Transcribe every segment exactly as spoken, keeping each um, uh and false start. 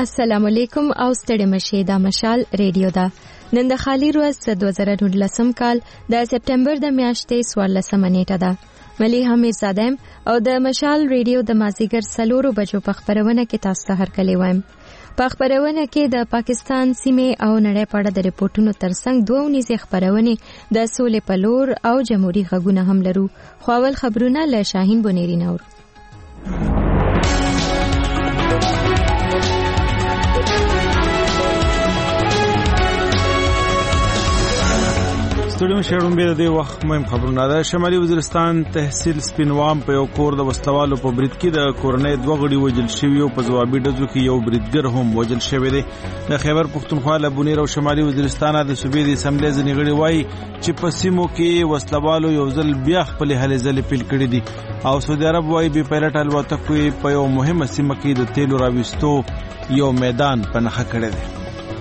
السلام علیکم او ستړي مشه دا مشال ریډیو دا نن د خالی ورځ د دوه زره نولسم کال د سپټمبر د میاشتې څوارلسمه نیټه ده مليحه میرزادم او د مشال ریډیو د مازیګر سلورو بجو په خبرونه کې تاسو ته هرکلی وایم. په خبرونه کې د پاکستان سیمه او نړۍ په اړه د ریپورتونو ترڅنګ دوه نيزه خبرونه د سولې په لور او جمهوریت غږونه هم لرو. خو اول خبرونه له شاهین بونيري نور. ستړي مشرون به د وخت مهم خبرونه ده. شمالي وزیرستان تحصیل سپینوام په یو کور د وسلوالو په برید کې د کورنۍ دوه غړي وژل شوي او په ځوابي ډزو کې یو بریدګر هم وژل شوی دی. د خیبر پښتونخوا له بونیر او شمالي وزیرستان د صوبې د اسمبلی ځینې غړي وایي چې په سیمو کې وسلوالو یو ځل بیا خپل هلې ځلې پیل کړي دي او سعودي عرب وایي بې پایلټ الوتکو په یو مهمه سیمه کې د تیلو راوستو یو میدان په نښه کړی دی.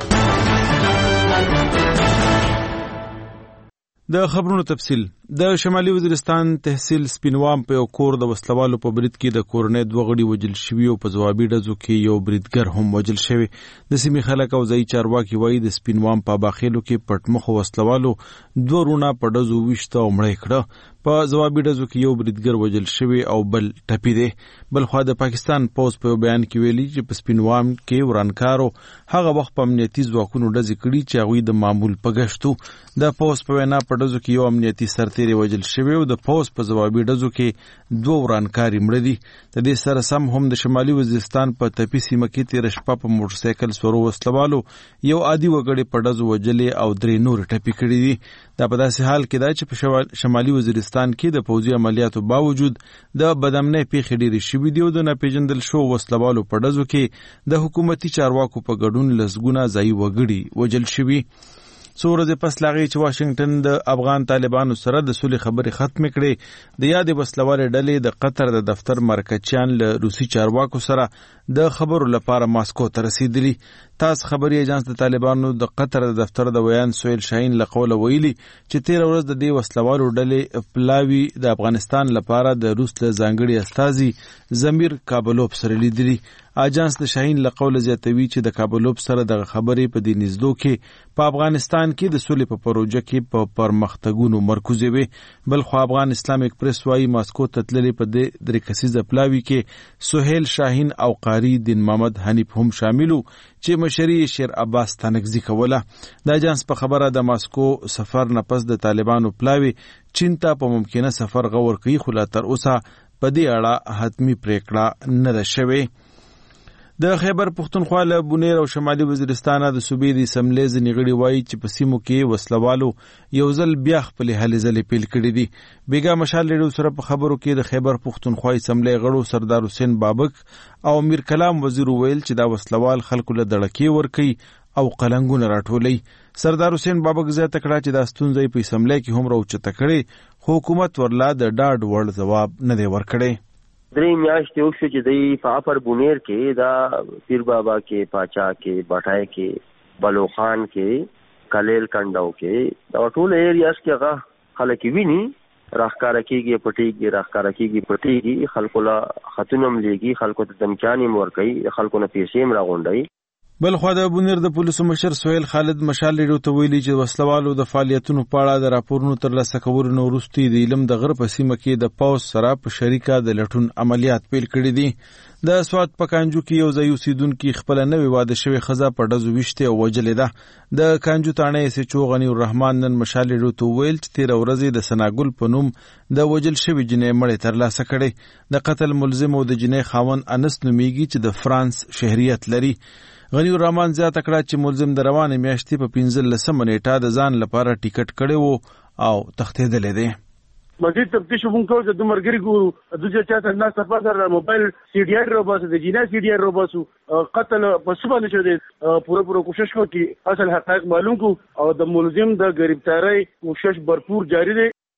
د خبرونو تفصیل. د شمالي وزیرستان تحصیل سپینوام په یو کور د وسلوالو په برید کې د کورنۍ دوه غړي وژل شوي او په ځوابي ډزو کې یو بریدګر هم وژل شوی. د سیمې خلک او ځایي چارواکي وایي د سپینوام په باخیلو کې پټمخو وسلوالو دوه رونه په ډزو ویشته او مړه کړه. په ځوابي ډزو کې یو بریدګر وژل شوی او بل ټپي دی. بل خو د پاکستان پوز په بیان کې ویلي چې په سپینوام کې ورانکارو هغه وخت په امنیتي ځواکونو ډزې کړي چې هغوی د معمول په ګشتو. د پوز په وینا په ډزو کې یو امنیتي سرتیری وژل شوی او د پوز په ځوابي ډزو کې دوه ورانکاري مړه دي. د دې سره سم هم د شمالي وزیرستان په تپي سیمه کې تېره شپه په موټر سایکل سورو وسلوالو یو عادي وګړي په ډزو وژلې او درې نور ټپي کړي دي. دا په داسې حال کې ده چې په شمالي وزیرستان کې د پوځي عملیاتو باوجود د بدامنۍ پیښې ډېرې شوي دي او د ناپېژندل شوو وسلوالو په ډزو کې د حکومتي چارواکو په ګډون لسګونه ځایي وګړي وژل شوي. څو ورځې پس له هغې چې واشنګټن د افغان طالبانو سره د سولې خبرې ختمې کړې، د یادې وسلوالې ډلې د قطر د دفتر مرکچیان له روسي چارواکو سره د خبرو لپاره ماسکو ته رسیدلي. تاس خبري ایجانس د طالبانو د قطر د دفتر د ویان سویل شاهین له قوله ویلي چې تېره ورځ د دې وسلوالو ډلې پلاوي د افغانستان لپاره د روس له ځانګړي استازي زمیر کابلوف سره لیدلي. اجانس د شاهین له قوله زیاتوي چې د کابلوف سره د خبرې په دې نږدو کې په افغانستان کې د سولې په پروژه کې په پرمختګونو مرکوزې وي. بل خو افغان اسلام ایکسپریس وايي ماسکو ته تللې په دې درې کسیزه پلاوي کې سهیل شاهین او قاری دین محمد حنیف هم شاملو چې مشري شیر عباس تنګزي کوله. د اجانس په خبره د ماسکو سفر نه پس د طالبانو پلاوي چین ته په ممکنه سفر غور کوي، خو لا تر اوسه په دې اړه حتمی پریکړه نه ده شوې. د خیبر پښتونخوا له بونیر او شمالي وزیرستان د صوبې د اسمبلی ځینې غړي وایي چې په سیمو کې وسلوالو یو ځل بیا خپلې هلې ځلې پیل کړي دي. بیګا مشال ریډیو سره په خبرو کې د خیبر پښتونخوا اسمبلی غړو سردار حسین بابک او میر کلام وزیر ویل چې دا وسلوال خلکو له دړکې ورکوي او قلنګونه راټولوي. سردار حسین بابک زیاته کړه چې دا ستونزه په اسمبلی کې هم راوچته کړې، خو حکومت ورلا د ډاډ وړ ځواب نه دی ورکړی. درې میاشتې وشوې چې دی په اپر بونیر کې دا پیر بابا کې، پاچا کې، بټای کې، بلوخان کې، کلیل کنډو کې دا ټول ایریاز کې هغه خلک ویني راښکاره کېږي، پټېږي، راښکاره کېږي، پټېږي، خلکو له خطونه هم لیږي، خلکو ته دمچانې هم ورکوي، خلکو نه پیسې هم راغونډوي. بل خو د بونیر د پولیسو مشر سهیل خالد مشال ریډیو ته ویلي چې وسلوالو د فعالیتونو په اړه د راپورونو ترلاسه کولو نه وروسته د علم د غر په سیمه کې د پوځ سره په شریکه د لټون عملیات پیل کړي دي. د سوات په کانجو کې یو ځای اوسیدونکي خپل نوې واده شوې ښځه په ډزو ویشتې او وژلې ده. د کانجو تاڼۍ ایس ایچ او غنی الرحمن نن مشال ریډیو ته وویل چې تېره ورځ د ثناګل په نوم د وژل شوې جنۍ مړې ترلاسه کړې. د قتل ملزم او د جنۍ خاوند انس نومیږي چې د فرانس شهریت لري. غنی الرحمن زیاته کړه چې ملزم د روانې میاشتې په پنځلسمه نیټه د ځان لپاره ټیکټ کړی و او تښتېدلی دی. مزید تفتیش وکړو چې د مرګري ګورو د چې چاته نه سفر سره موبایل سی ډي آر روباسو د جنا سی ډي آر روباسو قتل په سبا نشو دي پوره پوره کوشش وکړي اصل حقایق معلوم کو او د ملزم د گرفتاری کوشش भरपूर جاری دی.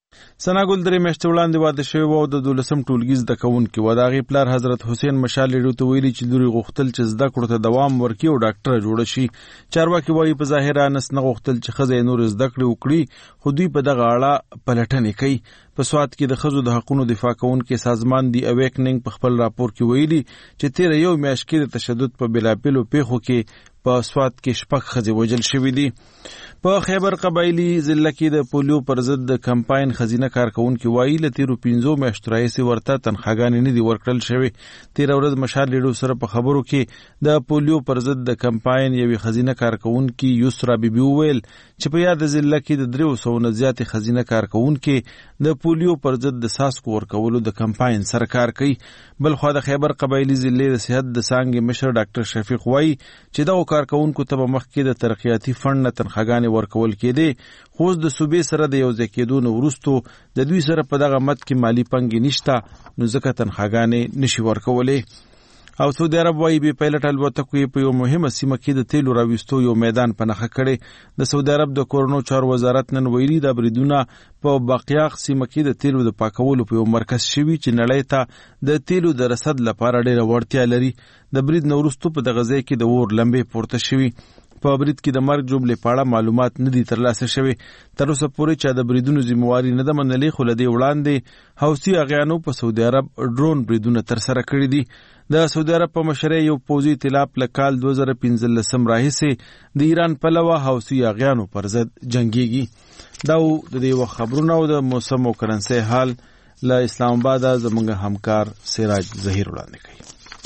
سناګل درې میاشتې وړاندې واده شوی و او د دولسم ټولګي زده کوونکی و. د هغې پلار حضرت حسین مشال ریډیو ته ویلي چې لور یې غوښتل چې زده کړو ته دوام ورکړي او ډاکټره جوړه شي. چارواکي وایي په ظاهره انس نه غوښتل چې ښځه یې نور زده کړې وکړي، خو دوی په دغه اړه پلټنې کوي. په سوات کې د ښځو د حقونو دفاع کوونکي سازمان دی اویکننګ په خپل راپور کې ویلي چې تیره یو میاشت کې د تشدد په بېلابېلو پیښو کې په سوات کې شپږ ښځې وژل شوي دي. په خیبر قبایلي ضلع کې د پولیو پر ضد د کمپاین خزینه کارکونکي وایي له تیرو پنځو میاشتو راهیسې ورته تنخواګانې نه دي ورکړل شوې. تېره ورځ مشال ریډیو سره په خبرو کې د پولیو پر ضد د کمپاین یوې خزینه کارکونکي یسرا بیبي وویل چې په یاد ضلع کې د دریو سوو نه زیاتې خزینه کارکونکي د پولیو پر ضد د څاڅکو ورکولو د کمپاین سره کار کوي. بلخوا د خیبر قبایلي ضلع د صحت د څانګې مشر ډاکټر شفیق وایي چې دغو کارکونکو ته به مخکې د ترقیاتي فنډ نه تنخواګانې ورکول کېدې، خو اوس د صوبې سره د یوځای کېدو نه وروستو د دوی سره په دغه مد کې مالي پانګې نشته، نو ځکه تنخواګانې نشي ورکولی. او سعودي عرب وایي بې پیلټ الوتکو یې په یو مهمه سیمه کې د تیلو راویستو یو میدان په نښه کړی. د سعودي عرب د کورونو چارو وزارت نن ویلي دا بریدونه په باقیاق سیمه کې د تیلو د پاکولو په یو مرکز شوي چې نړۍ ته د تیلو د رسد لپاره ډېره وړتیا لري. د برید نه وروستو په دغه ځای کې د اور لمبې پورته شوي. په برید کې د مرګ جملې په اړه معلومات نه دي ترلاسه شوي. تر اوسه پورې چا د بریدونو ذمہواري نه ده منلې، خو له دې وړاندې حوثي اغیانو په سعودي عرب ډرون بریدونه ترسره کړي دي. د سعودي عرب په مشرۍ یو پوځي ائتلاف له کال دوه زره پنځلسم راهیسې د ایران پلوه حوثي اغیانو پر ضد جنګیږي. دا د دې خبرونه او د موسم او کرنسي حال له اسلام آباد زموږ همکار سراج ظهیر وړاندې کوي.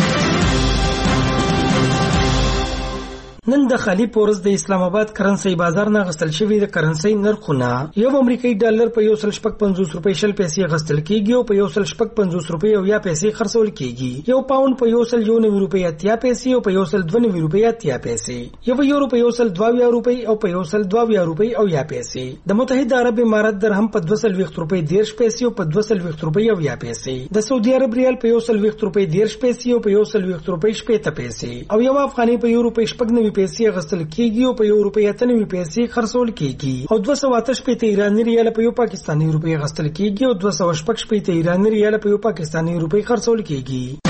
نن د خالی پورز د اسلام آباد کرنسي بازار نه غستل شوی د کرنسي نرخونه یو امریکایي ډالر په یو سل شپږ پنځوس روپۍ شل پیسې غستل کیږي او په یو سل شپږ پنځوس روپۍ او یا پیسې خرڅول کیږي. یو پاوند په یو سل یو نوي روپۍ اتیا پیسې او په یو سل دوه نوي روپۍ اتیا پیسې. یو یورو په یو سل دوه روپۍ او په یو سل دوه روپۍ او یا پیسې. د متحده عرب امارات درهم په دوه سل ویشت روپۍ دیرش پیسې او په دوه سل ویشت روپۍ او یا پیسې. د سعودي عرب ریال په یو سل ویشت روپۍ دیرش پیسې او په یو سل ویشت روپۍ شپږ پیسې او یو افغاني په یو روپۍ شپږ نوي پیسې غستل کیږي او په یو روپۍ اتنوي پیسې خرڅول کیږي او دوه سوه اته شپېته ایراني ریال په یو پاکستاني روپۍ غستل کیږي او دوه سوه شپږ شپېته ایراني ریال په یو پاکستاني روپۍ خرڅول کیږي.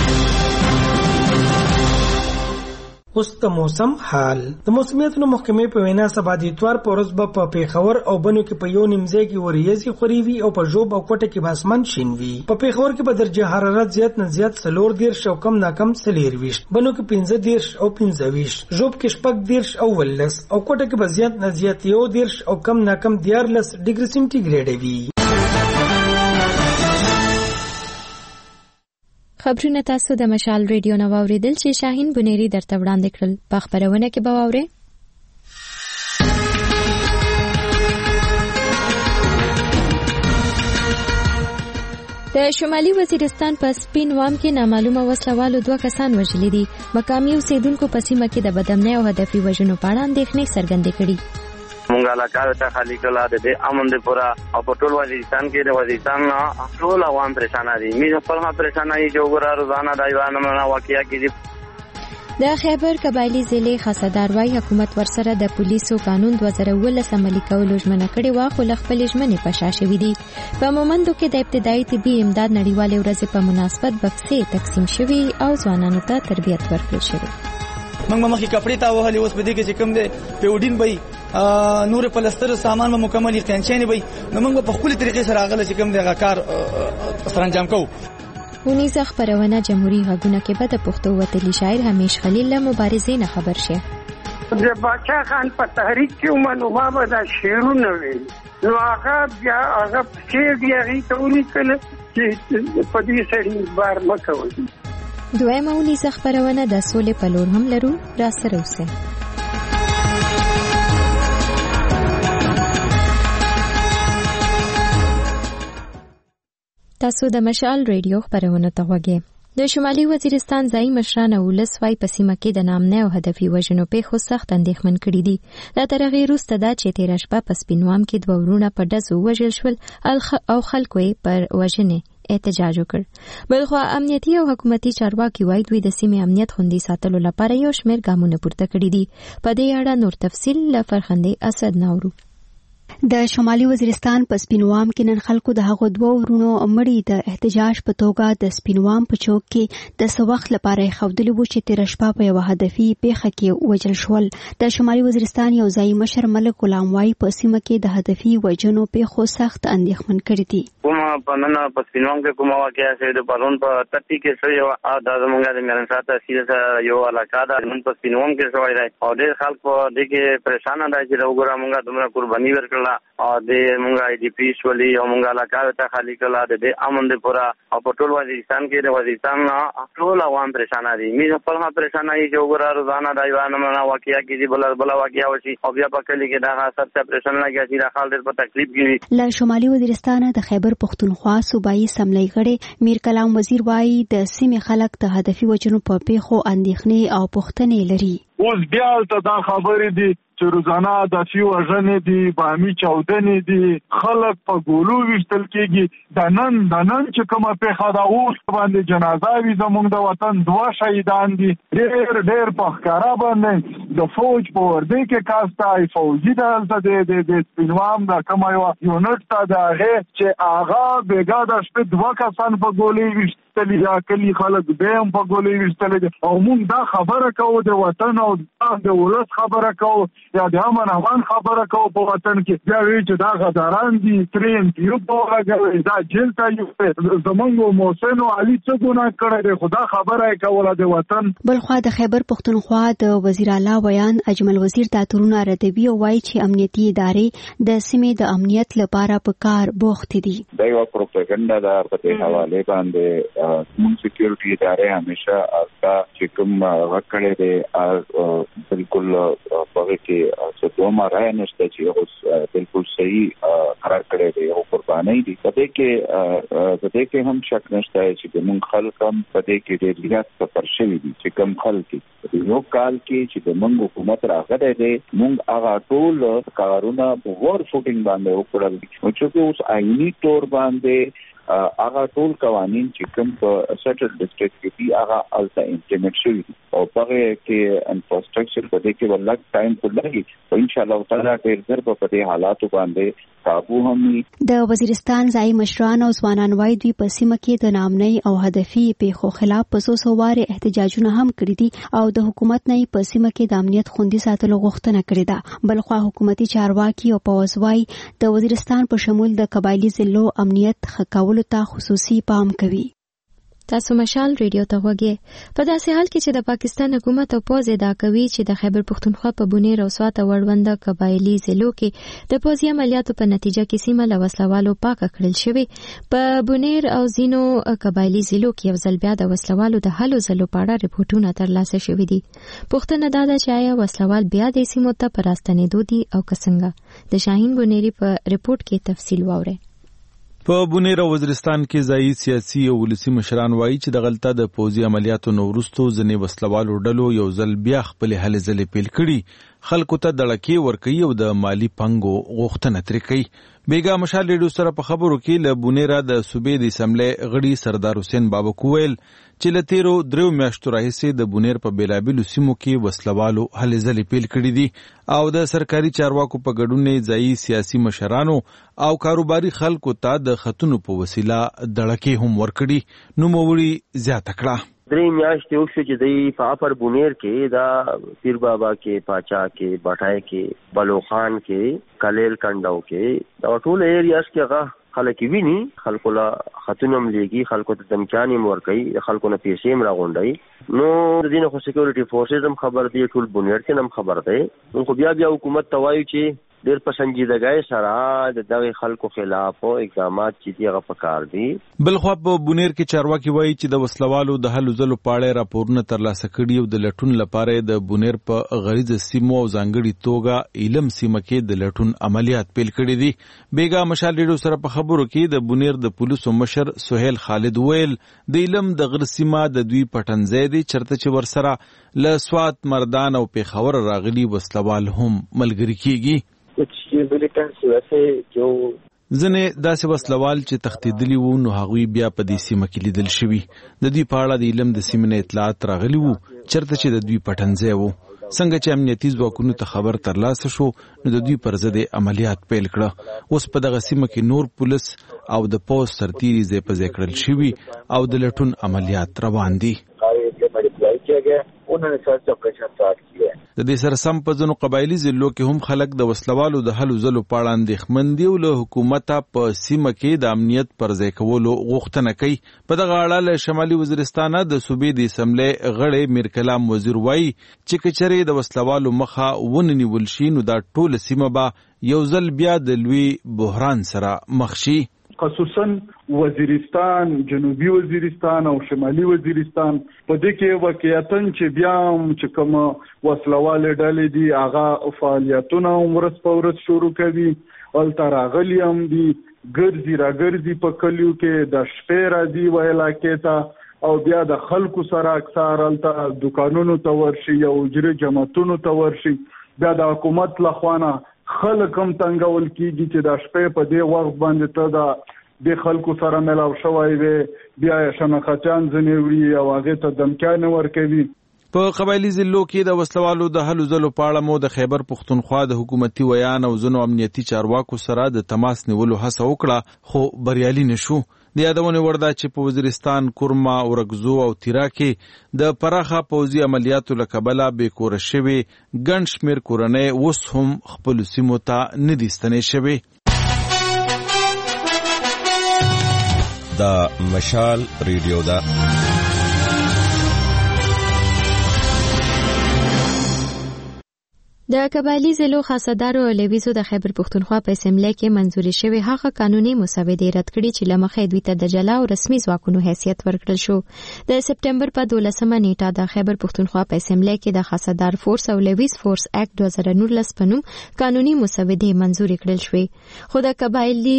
اوس د موسم حال. د موسمیاتو محکمې په وینا سبا د اتوار په ورځ به په پیښور او بنو کې په یو نیمځای کې وریځي خوري وي او په ژوب او کوټه کې به اسمان شین وي. په پیښور کې به درجه حرارت زیات نه زیات څلور دیرش او کم نه کم څلور ویشت، بنو کې پنځه دیرش او پنځه ویشت، ژوب کې شپږ دیرش او ولس او کوټه کې به زیات نه زیات یو دیرش او کم نه کم دیارلس ډیګري سنټیګریډ وي. خبرونه تاسو د مشال ریډیو نو اوریدل چې شاهین بنيري درته وړاندې کړل. په خبرونه کې به واورئ د شمالي وزیرستان په سپین وام کې نامعلومه وسلوالو دوه کسان وژلي دي. مقامي اوسیدونکو په سیمه کې د بدامنۍ او هدفي وژنو په اړه اندېښنې څرګندې کړي. مونږه علاقه ته خالی کړه د دې امن د پورا او په ټول وزیرستان کې د وزیرستان ټول عوام پریشان دي. مې خپل ما پریشان دي چې وګوره روزانه د ایوانو نه واقعیا کیږي. د خیبر قبایلی ضلع خاصدار وايي حکومت ورسره د پولیسو قانون دوه زره اوولس عملي کولو ژمنه کړې وه، خو له خپلې ژمنې په شا شوي دي. په مومندو کې د ابتدایي طبي امداد نړیوالې ورځې په مناسبت بکسې تقسیم شوي او ځوانانو ته تربیت ورکړل شوی. موږ مخکې کپړې تا وهلې، اوس په دې کې چې کوم دی پیوډین به نور پلستر سامان به مکمل اختیانچانې به نو موږ په خپلې طریقې سره هغه چې کوم دی هغه کار سرانجام کوو. ونیزه خپرونه جمهوری غږونه کې به د پښتو وتلي شاعر همیش خلیل له مبارزې نه خبر شي. د باچا خان په تحریک کې ومنو ما به دا شعرونه ویل، نو هغه بیا هغه شعر بیا هغې ته ولیکل چې په دې سړي بار مه کوئ. دویمه ونیزه خپرونه د سولې په لور هم لرو، را سره اوسئ. تاسو د مشال ریډیو خبرونه ته غوږی. د شمالي وزیرستان ځایي مشران او ولس وايي په سیمه کې د نامنۍ او هدفي وژنو پیښو سخت اندېښمن کړي دي. دا تر هغې وروسته ده چې تېره شپه په سپینوام کې دوه وروڼه په ډزو وژل شول او خلکو یې پر وژنې احتجاج وکړ. بلخوا امنیتي او حکومتي چارواکي وايي دوی د سیمې امنیت خوندي ساتلو لپاره یو شمېر ګامونه پورته کړي دي. په دې اړه نور تفصیل له فرخندې اسد ناورو. د شمالي وزیرستان په سپینوام کې نن خلکو د هغو دوه ورونو مړي د احتجاج په توګه د سپینوام په چوک کې د څه وخت لپاره ښودلي وو چې تېره شپه په یوه هدفي پیښه کې وژل شول. د شمالي وزیرستان یو ځایي مشر ملک غلام وایي په سیمه کې د هدفي وژنو پیښو سخت اندېښمن کړي دي. کومه په نن په سپینوام کې کومه واقعه شوې ده پرون په تټي کې شوې وه دا زموږ د میرنسا تحصیل سره یو علاقه ده نن په سپینوام کې شوی دی او ډېر خلک په دې کې پریشانه دی چې وګوره موږ دومره قرباني ورکړله او د موږ آی ډي پي شولي او موږ علاقه ته خالي کړله د امن د پورا او په ټول وزیرستان کې د وزیرستان ټول عوام پریشانه دي مې خپل ما پریشانه دي چې وګوره روزانه د ایوان نه واقعیا کې دي بل بل واقعیا وشي او بیا په کلی کې دا سب پریشان لګي چې دا خال ډېر په تکلیف کې له شمالي وزیرستان د خیبر پختونخوا صوبایي سملۍ غړي میر کلام وزیر وایي د سیمې خلک د هدفي وژنو په پیښو اندېښنې او پوښتنې لري. اوس بیا ته دا خبرې دي چې روزانه د فی وژنې دي بامي چاودنې دي خلک په ګولو ویشتل کېږي د نن د نن چې کومه پیښه ده اوس باندې جنازه وي زموږ د وطن دوه شهیدان دي ډېر ډېر په ښکاره باندې د فوج په وردۍ کې کاسته فوجي ده هلته د سپینوام د کومه یوه یونټ ته د هغې چې هغه بېګا د شپې دوه کسان په ګولۍ ویشتلي دا کلي خلک بیا هم په ګولۍ ویشتلی دي او موږ دا خبره کوو د وطن او د ولس خبره کوو یا د امن امان خبره کوو په وطن کې بیا وایي چې دا غداران دي ترې انټرویو په وغږوئ دا جیل ته یوسئ زموږ محسن علي څه ګناه کړی دی خو دا خبره یې کوله د وطن. بلخوا د خیبر پختونخوا د وزیر اعلی ویان اجمل وزیر دا تورونه ردوي او وایي چې امنیتي ادارې د سیمې د امنیت لپاره په کار بوخت دي. دا یو پروپاګاندا ده په دې حواله باندې موږ سکیورټي ادارې همیشه دا چې کوم وکړې دي بالکل په کې څه دومره راي نشته چې اوس بالکل صحیح قرار کړی دی او قرباني دي په دې کې په دې کې هم شک نشته چې موږ خلک هم په دې کې ډېر زیات سفر شوي دي چې کوم خلک یو کال کې چې د موږ حکومت راغلی دی موږ هغه ټول کارونه په ور فوټینګ باندې وکړل چې اوس آئینی تور باندې هغه ټول قوانين چې کوم په سټل ډیسټریکټ کې دي هغه الته امپلیمنټ شوي او په کې انفراستراکچر په دې کې ولک ټایم خو لګي او ان شاء الله تعالی ډېر ژر په دې حالاتو باندې قابو هم د وزیرستان ځای مشران او ځوانان وایي دوی په سیمه کې د نامنۍ او هدفي پیښو خلاف په څو څو واره احتجاجونه هم کړي دي او د حکومت نه په سیمه کې د امنیت خوندي ساتلو غوښتنه کړې ده. بلخوا حکومتي چارواکي او پوځ وایي د وزیرستان په شمول د قبایلی ضلعو امنیت ښه کولو ته خصوصي پام کوي. تاسو مشال ریډیو ته وګورئ. په داسې حال کې چې د پاکستان حکومت او پوځ ادعا کوي چې د خیبر پختونخوا په بونیر او سوات او وړونده قبایلی ضلعو کې د پوځي عملیاتو په نتیجه کې سیمه له وسلوالو پاکه کړل شوې په بونیر او ځینو قبایلی ضلعو کې یو ځل بیا د وسلوالو د هلو ځلو په اړه ریپورټونه ترلاسه شوي دي. پوښتنه دا ده چې آیا وسلوال بیا د سیمو ته په راستنېدو دي او که څنګه؟ د شاهین بونیری په ریپورټ کې تفصیل واورئ. په بونیر او وزیرستان کې ځایي سیاسي او ولسي مشران وایي چې د غلطه د پوځي عملیاتو نو وروسته ځینې وسلوالو ډلو یو ځل بیا خپل هلې ځلې پیل کړي خلکو ته دړکې ورکوي او د مالی پنګو غوښتنه ترې کوي. بیګا مشال ریډیو سره په خبرو کې له بونیره د صوبې د اسمبلې غړي سردار حسین بابک وویل چې له تیرو دریو میاشتو راهیسې د بونیر په بیلابیلو سیمو کې وسلوالو هلې ځلې پیل کړي دي او د سرکاري چارواکو په ګډون ځایي سیاسي مشرانو او کاروباري خلکو ته د خطونو په وسیله دړکې هم ورکړي. نوموړي زیاته کړه درې میاشتې وشوې چې دی په اپر بونیر کې دا پیر بابا کې پاچا کې بټای کې بلوخان کې کلیل کنډاو کې دا ټول ایریاز کې هغه خلک ویني خلکو لا خاتونم لګي خلکو ته دمکاني مور کوي خلکو نه پیسې هم راغونډي نو د دین خو سکیورټي فورسز هم خبر دی ټول بونیر کې هم خبر دی نو بیا بیا حکومت توایي چې ډېر په سنجیدګۍ سره د دغه خلکو خلاف اقدامات چې دی هغه پکار دي. بلخوا په بونیر کې چارواکي وایي چې د وسلوالو د هلو ځلو په اړه راپورونه ترلاسه کړي او د لټون لپاره د بونیر په غریزه سیمو او ځانګړي توګه علم سیمه کې د لټون عملیات پیل کړي دي. بیګا مشال ریډیو سره په خبرو کې د بونیر د پولیسو مشر سہیل خالد ویل د علم د غر سیمه د دوی پټنځای دی چرته چې ورسره له سوات مردان او پیښور راغلي وسلوال هم ملګري کیږي. ځنې داسې وسلوال چې تښتېدلي وو نو هغوی بیا په دې سیمه کې لیدل شوي د دوی په اړه د علم د سیمې نه اطلاعات راغلي وو چرته چې د دوی پټنځای وو څنګه چې امنیتي ځواکونو ته خبر ترلاسه شو نو د دوی پر ضد عملیات پیل کړه. اوس په دغه سیمه کې نور پولیس او د پوز سرتیري ځای په ځای کړل شوي او د لټون عملیات روان دي. د دې سره سم په ځینو قبایلي ضلعو کې هم خلک د وسلوالو د هلو ځلو په اړه اندېښمن دي او له حکومته په سیمه کې د امنیت پر ځای کولو غوښتنه کوي. په دغه اړه له شمالي وزیرستانه د صوبې د اسمبلۍ غړی میر کلام وزیر وایي چې که چېرې د وسلوالو مخه ونه نیول شي نو دا ټوله سیمه به یو ځل بیا د لوی بحران سره مخ شي. خصوصا وزیرستان، جنوبي وزیرستان او شمالي وزیرستان په دې کې واقعیتاً چې بیا چې کوم وسلوالې ډلې دي هغه فعالیتونه ورځ په ورځ شروع کوي. هلته راغلي هم دي، ګرځي راګرځي په کلیو کې، د شپې راځي و علاقې ته او بیا د خلکو سره اکثر هلته دکانونو ته ورشي یا اجري جماعتونو ته ورشي. بیا د حکومت لخوانه خلک هم تنګول کیږي چې د شپې په دې وخت باندې ته د د خلکو سره ملاو شوی وي، بیا یې شناختیان ځنې وړي او هغې ته دمکیانې ورکوي. په قبایلي ضلعو کې د وسلوالو د هلو ځلو په اړه مو د خیبر پښتونخوا د حکومتي ویان او ځینو امنیتي چارواکو سره د تماس نیولو هڅه وکړه خو بریالي نشو. د یادونې وړ ده چې په وزیرستان، کورما، ورکزو او تیرا کې د پراخه پوځي عملیاتو له کبله بې کوره شوي ګڼ شمېر کورنۍ اوس هم خپلو سیمو ته نه دي ستنې شوي. دا مشال ریډیو ده. د قبایلي ضلعو خاصدارو او لویزو د خیبر پښتونخوا په اسمبلی کې منځوري شوی هغه قانوني مسودې رد کړي چې لمخې دوی ته د جلا او رسمي ځواکونو حیثیت ورکړل شو. د سپټمبر په دولسمه نیټه د خیبر پښتونخوا په اسمبلی کې د خاصدار فورس او لویز فورس اکټ دوه زره نولس په نوم قانوني مسودې منځوري کړل شوې. خو د قبایلي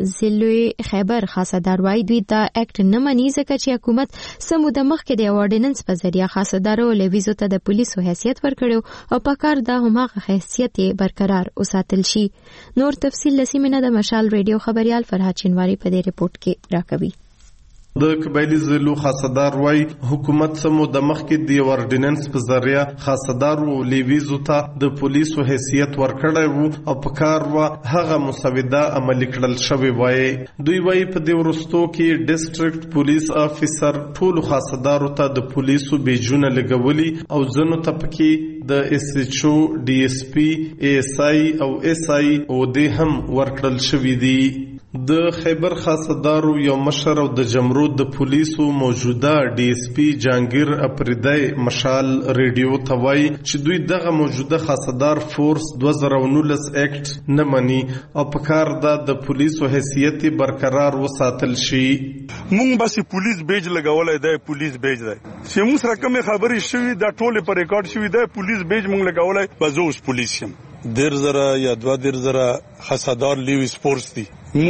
ضلعو خیبر خاصدار وايي دوی دا اکټ نه مني ځکه چې حکومت سموده مخکې د اورډیننس په ذریعہ خاصدارو او لویزو ته د پولیسو حیثیت ورکړو او په کار دا هم هغه حیثیت برقرار وساتل شي. نور تفصیل لسیمنه د مشال ریډیو خبريال فرهاد چنواری په دې ریپورت کې راکوي. د قبایلي ضلعو خاصدار وايي حکومت سمو د مخکې د اورډیننس په ذریعہ خاصدارو لیویزو ته د پولیسو حیثیت ورکړی وو او په کار و هغه مسوده عملي کړل شوی وایي. دوی وايي په دې وروستو کې ډیسټریکټ پولیس افیسر ټولو خاصدارو ته د پولیسو بیجونه لګولي او ځنو ته پکې د اس ایچ او، ډي اس پی، ای اس آی او اس آی او د هم ورکړل شوی دي. د خیبر خاصدارو یو مشر او د جمرود د پولیسو موجوده ډي اس پی جانگیر اپریدای مشال ریډیو ته وایي چې دوی دغه موجوده خاصدار فورس دوه زره نولس اکټ نه مني او په کار ده د پولیسو حیثیت برقرار وساتل شي. مونږ بس پولیس بیج لګولای دی، پولیس بیج دی چې موږ سره کومه خبرې شوې دا ټوله پر ریکارډ شوې دی. پولیس بیج مونږ لګولای بزوس پولیس یم دیر زره یا دوا دیر زره خاصدار لیویس فورس دی.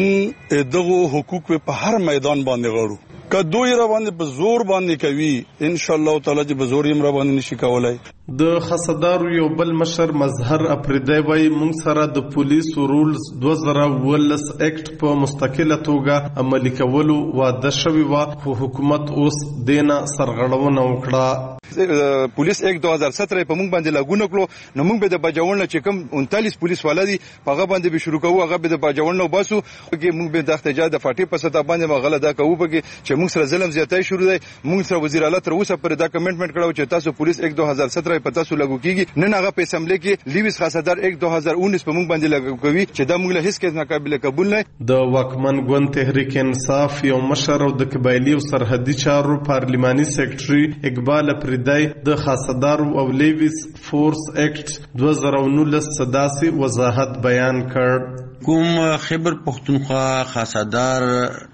مو دغه حقوق په هر میدان باندې غواړو. که دوی را باندې په زور باندې کوي ان شاء الله تعالی چې په زور یې را باندې نشي کولای. د خاصدارو یو بل مشر مظهر اپریدای وایي موږ سره د پولیسو رولز دوه زره ولس اکټ په مستقله توګه عملي کولو وعده شوی و خو حکومت اوس دینه سرغړونه وکړه. پولیس اکټ دوه هزار سطر په موږ باندې لاګو نکړو نو موږ به د بجاوړنه چې کوم انتالیس پولیس ولادي هغه باندې به شروع کوو، هغه به د بجاوړنه وباسو چې موږ به د احتجاج د فاټي په ستا باندې مغله دا کوو پکې چې موږ سره ظلم زیاتای شروع دی. موږ سره وزیر اعلی تر اوسه پر دا کمنټمنټ کړو چې تاسو پولیس اکټ دوه هزار سطر په تاسو لاګو کیږي. نن هغه په اسمبلی کې لیویس خاصدار اکټ دوه هزار انیس په موږ باندې لاګو کوي چې دا موږ له هیڅ کې ناقابل قبول نه. د واکمن ګوند تحریک انصاف یو مشر او د قبایلی او سرحدي چارو پارلیماني سیکریټري اقبال اپریدای د خاصدارو او لیویس فورس اکټ دوه زره نولس صداسي وضاحت بیان کړ. کوم خیبر پښتونخوا خاصدار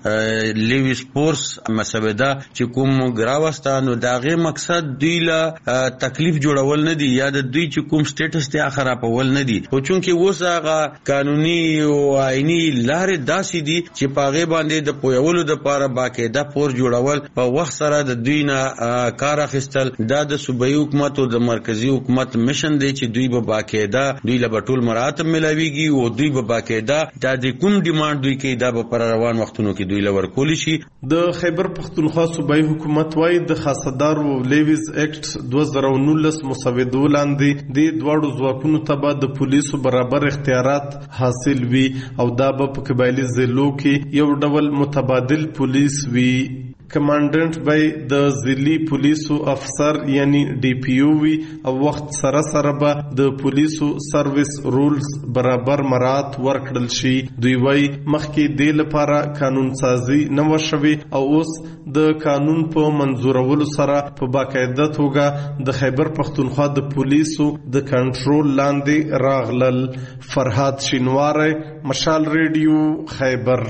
لیویس فورس مسوده چې کوم ګراوستانو داغه مقصد دوی له تکلیف جوړول نه دی یا د دوی چې کوم سټیټس ته خرابول نه دی او چونکی وساغه قانوني او آئینی لارې داسې دي چې پاغه باندې د پویولو د لپاره باقاعده پور جوړول په وخت سره د دوی نه کار اخیستل دا د صوبایي حکومت او د مرکزی حکومت مشن دی چې دوی به باقاعده دوی له ټول مراتب ملاويږي او دوی به باقاعده دا د کوم ډیماند دوی کې دا په روان وختونو کې دوی لور کولی شي. د خیبر پختونخوا صوبایي حکومت وايي د خاصدارو لیویز اکټ دوه زره او نولس مسودو لاندې د دواړو ځواکونو ته به د پولیسو برابر اختیارات حاصل وي او دا به په قبایلي ضلعو کې یو ډول متبادل پولیس وي. کمانډنټ به د ضلعي پولیسو افسر یعنی ډي پی او وي او وخت سره سره به د پولیسو سرویس رولز برابر مراعات ورکړل شي. دوی وايي مخکې د لپاره قانون سازي نه و شوی او اوس د قانون په منظورولو سره په باقاعده توګه د خیبر پختونخوا د پولیسو د کنټرول لاندې راغلل. فرهاد شینواره، مشال ریډیو، خیبر.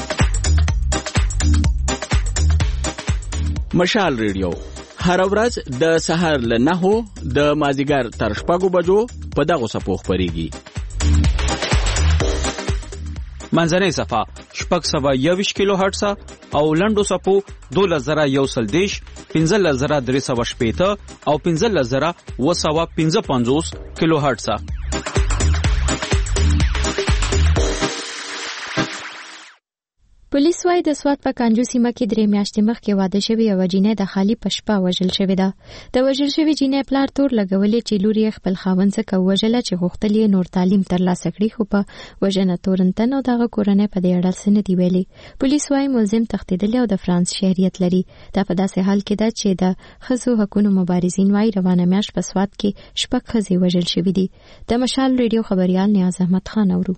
مشال ریډیو هر ورځ د سحر له نهو د مازیګر تر شپږو بجو په دغه صفو خبريږي. منځنۍ صفه شپږ سوه یوویشت کیلو هرټز او لنډو صفو دولس زره یو سل دیش، پنځلس زره درې سوه شپېته او پنځلس زره اوه سوه پنځه پنځوس کیلو هرټز. پولیس وايي د سوات په کانجو سیمه کې درې میاشتې مخکې واده شوې یوه جینۍ د خالي په شپه وژل شوې ده. د وژل شوې جینۍ پلار تور لګولې چې لور یې خپل خاوند څخه وژله چې غوښتل یې نور تعلیم ترلاسه کړي، خو په وژنه تورنتن او دغه کورنۍ په دې اړه څه نه دي ویلي. پولیس وايي ملزم تښتېدلی او د فرانس شهریت لري. دا په داسې حال کې ده چې د ښځو حقوقو مبارزین وايي روانه میاشت په سوات کې شپږ ښځې وژل شوې دي. د مشال ریډیو خبريال نیاز احمد خان اورو.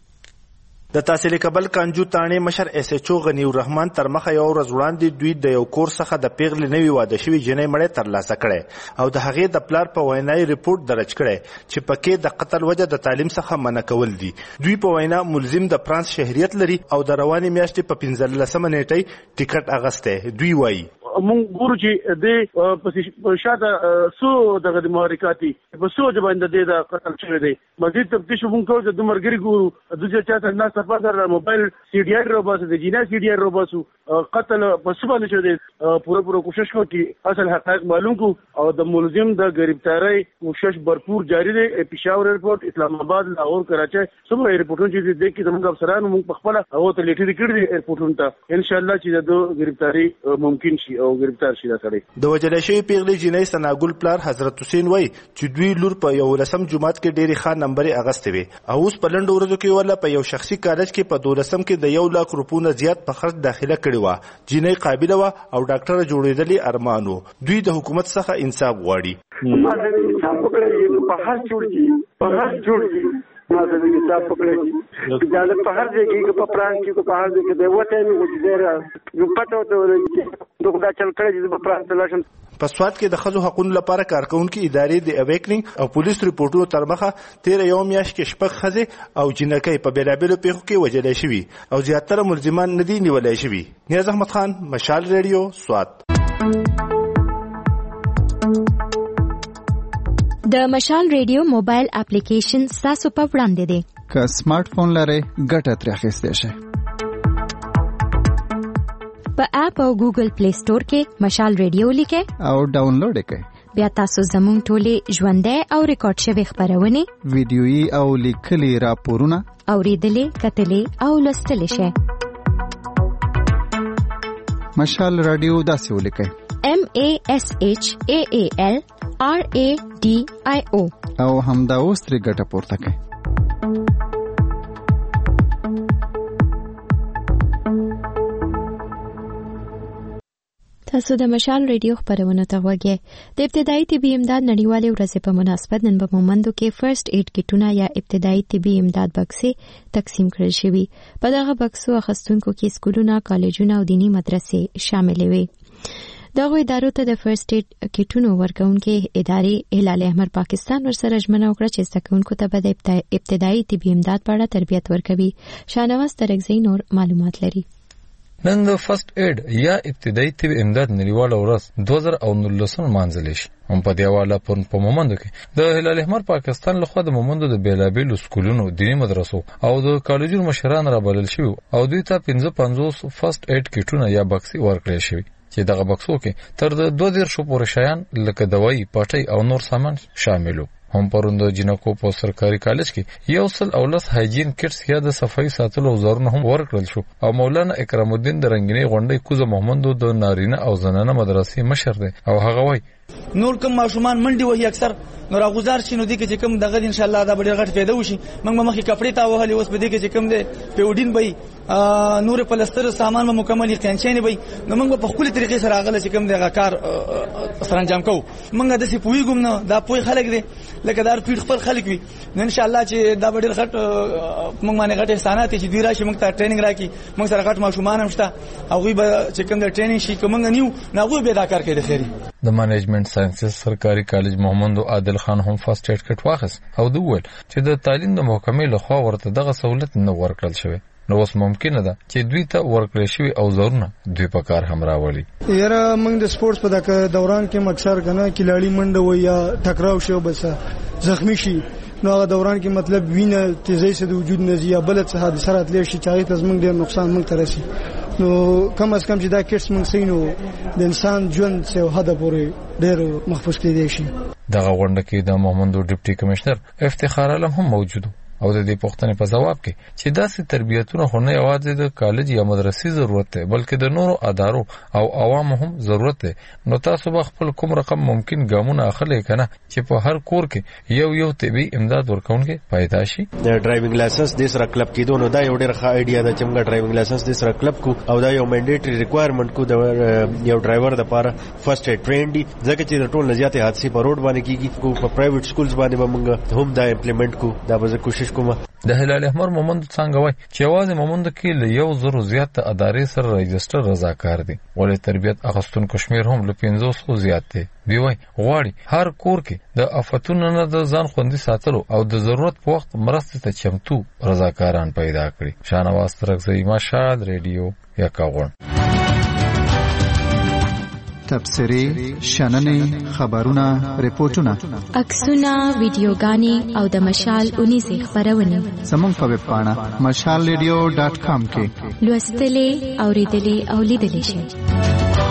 د تحصیل کبل کانجو تانې مشر اس ایچ او غنی الرحمن تر مخه یو ورځ وړاندې دوی د یو کور څخه د پیغلې نوې واده شوې جنۍ مړې ترلاسه کړې او د هغې د پلار په وینا ریپورت درج کړی چې پکې د قتل وجه د تعلیم څخه منع کول دي. دوی په وینا ملزم د فرانس شهریت لري او د روانې میاشتې په پنځلسمه نیټه ټیکټ اغستی. دوی وایي مونږ ګورو چې د په شاته سو دغه د محرکاتي په سو د باندې د قتل شوی دی. مزید تفتیش مونږ کوو چې د مرګري ګورو د چې چاته نه صفه سره موبایل سی ډي آر روباسو د جینا سی ډي آر روباسو قتل په سو باندې شوی دی. پوره پوره کوشش کوو چې اصل حقایق معلوم کو او د ملزم د گرفتاری کوشش भरपूर جاری دی. پېښور ایرپورټ، اسلام آباد، لاهور، کراچۍ څومره ایرپورټونه چې د کې زموږ افسرانو مونږ په خپل هغه ته لیټري کړی دی ایرپورټونو ته ان شاء الله چې د گرفتاری ممکن شي او گرفتار شي. د وجل شوی پیغلې جنۍ سناګل پلار حضرت حسین وای چې دوی لور په یو لسم جمعات کې ډېری ښه نمبر اغستې وي او اوس په لنډو ورځو کې ولا په یو شخصي کالج کې په دولسم کې د یو لاک روپونه زیات په خرج داخله کړې و. جنۍ قابله و او ډاکټر جوړېدلې ارمانو. دوی د حکومت څخه انصاف غواړي. ما د انصاف وکړي په هر جوړ په هر جوړ ما د انصاف وکړي دا په هر ځای کې په پران کې په هر ځای کې د وته مې وځي یو پټو ته ولې دغه چل کړی چې په پران تلاشم. په سوات کې د ښځو حقوقو لپاره کارکونکو ادارې د اویکنینګ او پولیس ریپورتونو تر مخه تیر یو میاشت کې شپږ ښځې او جنکۍ په بیلابیلو پیښو کې وژلې شوي او زیاتره ملزمان نه دي نیولای شوي. نیاز احمد خان، مشال ریډیو، سوات. د مشال ریډیو موبایل اپلیکیشن تاسو په وړاندې دی. که سمارټ فون لرئ ګټه ترې اخیستی شئ. په اپ او ګوګل پلی سٹور کې مشال ریډیو لیکئ او ډاونلوډ یې کړئ. بیا تاسو زموږ ټولې ژوندۍ او ریکارډ شوې خبرونه، ویډیويي او لیکلي راپورونه اوریدلې، کتلې او لوستلې شئ. مشال رادیو داسې ولیکئ: M A S H A A L R A D I O او همدا اوس ترې ګټه پورته کړئ. تاسو د مشال ریډیو خبرونه ته غوږی. د ابتدایي طبي امداد نړیوالې ورځې په مناسبت نن په مومندو کې فرست ایډ کټونه یا ابتدایي طبي امداد بکسې تقسیم کړل شوي. په دغه بکسو اخیستونکو کې سکولونه، کالجونه او دینی مدرسې شاملې وي. دغه ادارو ته د فرست ایډ کټونو ورکوونکې ادارې هلال احمر پاکستان ورسره ژمنه وکړه چې زده کوونکو ته به د ابتدایي طبي امداد په اړه تربیت ورکوي. شاهنواز ترکزی نور معلومات لري. نن د فرست ایډ یا ابتدایي طبي امداد نړیواله ورځ دوه زره او نولسم لمانځل شي. هم په دې حواله په مومندو کې د هلال احمر پاکستان لخوا د مومندو د بیلابیلو سکولونو، دیني مدرسو او د کالجونو مشران رابلل شوي او دوی ته پنځه پنځوس فرست ایډ کټونه یا بکسې ورکړل شوي چې دغه بکسو کې تر د دوه دېرشو پورې شیان لکه دوایي، پټۍ او نور سامان شامل وو. هم پرون د جنکو په سرکاري کالج کې یو سل او لس هایجین کټس یا د صفائی ساتلو اوزارونه هم ورکړل شو او مولانا اکرام الدین د رنگینی غونډې کوزه محمد د نارینه او زنانه مدرسې مشر دی او هغه وای نور کوم ماشومان منډي وهي اکثر نو راغوزار شي نو دي کې کوم دغه ان شاء الله دا ډېر غټ پیدا وشي موږ مخکې کپړې تا وهلې اوس به دي کې کوم دي پیوډین به نور پلستر سامان مکمل قینچین به نو موږ په خپل طریقې سره غل چې کوم دغه کار سره انجام کوو موږ د سی پوي ګم نه دا پوي خلک دي لکه دار پیټ خپل خلک وي نو ان شاء الله چې دا ډېر غټ موږ باندې غټ احسانات چې دی راشي موږ ته ټریننګ راکې موږ سره غټ ماشومان هم شته او غوي به چې کوم د ټریننګ شي کوم نیو نه غوي به دا کار کوي د خیری د مانجمنت ساينسز سرکاري کالج محمد عادل خان هم فرست ایډ کټ واخیست او دوی ول چې د تعلیم د محکمې لخوا ورته دغه سہولت نه ورکړل شوی نو اوس ممکنه ده چې دوی ته ورکړل شوی او زورونه دوی په کار هم راولي یاره موږ د سپورتس په دغه دوران کې مکسر کنه کلاړی منډه و یا ټکراو شو بس زخمی شي نو هغه دوران کې مطلب وینه تیزی سره د وجود نه زیات بل څه حادثه راتلی شي چې تاسو موږ ډیر نقصان موږ ترسي نو کم از کم چې دا کیټس موږ سینو د انسان ژوند څخه حد پورې ډیر محفوظ کېدی شي دغه غونډه کې د محمد ډیپټي کمشنر افتخار علم هم موجود او د دې پوښتنې په جواب کې چې داسې تربیتونه خو نه یوازې د کالج یا مدرسې ضرورت دی بلکې د نورو ادارو او عوامو هم ضرورت دی نو تاسو به خپل کوم رقم ممکن ګامونه اخلي کنه چې په هر کور کې یو یو طبي امداد ورکونکي پیدا شي د ډرایوینګ لایسنس د سره کلب کېدو نو دا یو ډېر ښه ایډیا ده چې موږ ډرایوینګ لایسنس د سره کلب کو او دا یو منډیټری ریکوایرمنت کو د یو ډرایور د لپاره فرست ایډ ټرین دی ځکه چې د ټول نزيات حادثه په روډ باندې کیږي کو په پرایویټ سکولز باندې به موږ هم دا امپلیمنٹ کو دا به کوشش کوم د هلال احمر مومند څنګه وای چې आवाज مومند کې له یو زرو زیات ادارې سره رجستر رضاکار دي ولې تربیت اخستون کشمیر هم له پنځوس خو زیات دي دی وای غواړي هر کور کې د افتونو نه د ځان خوندي ساتلو او د ضرورت په وخت مرسته ته چمتو رضاکاران پیدا کړي شانواز ترغزی ماشاد ریډیو یا کاغون تبصری شننې خبرونه ریپورتونه عکسونه ویډیوګانې او د مشال اونیزه خبرونه زموږ په ویب پاڼه مشال ریډیو ډاټ کام کې لوستلې اوریدلې او لیدلې شئ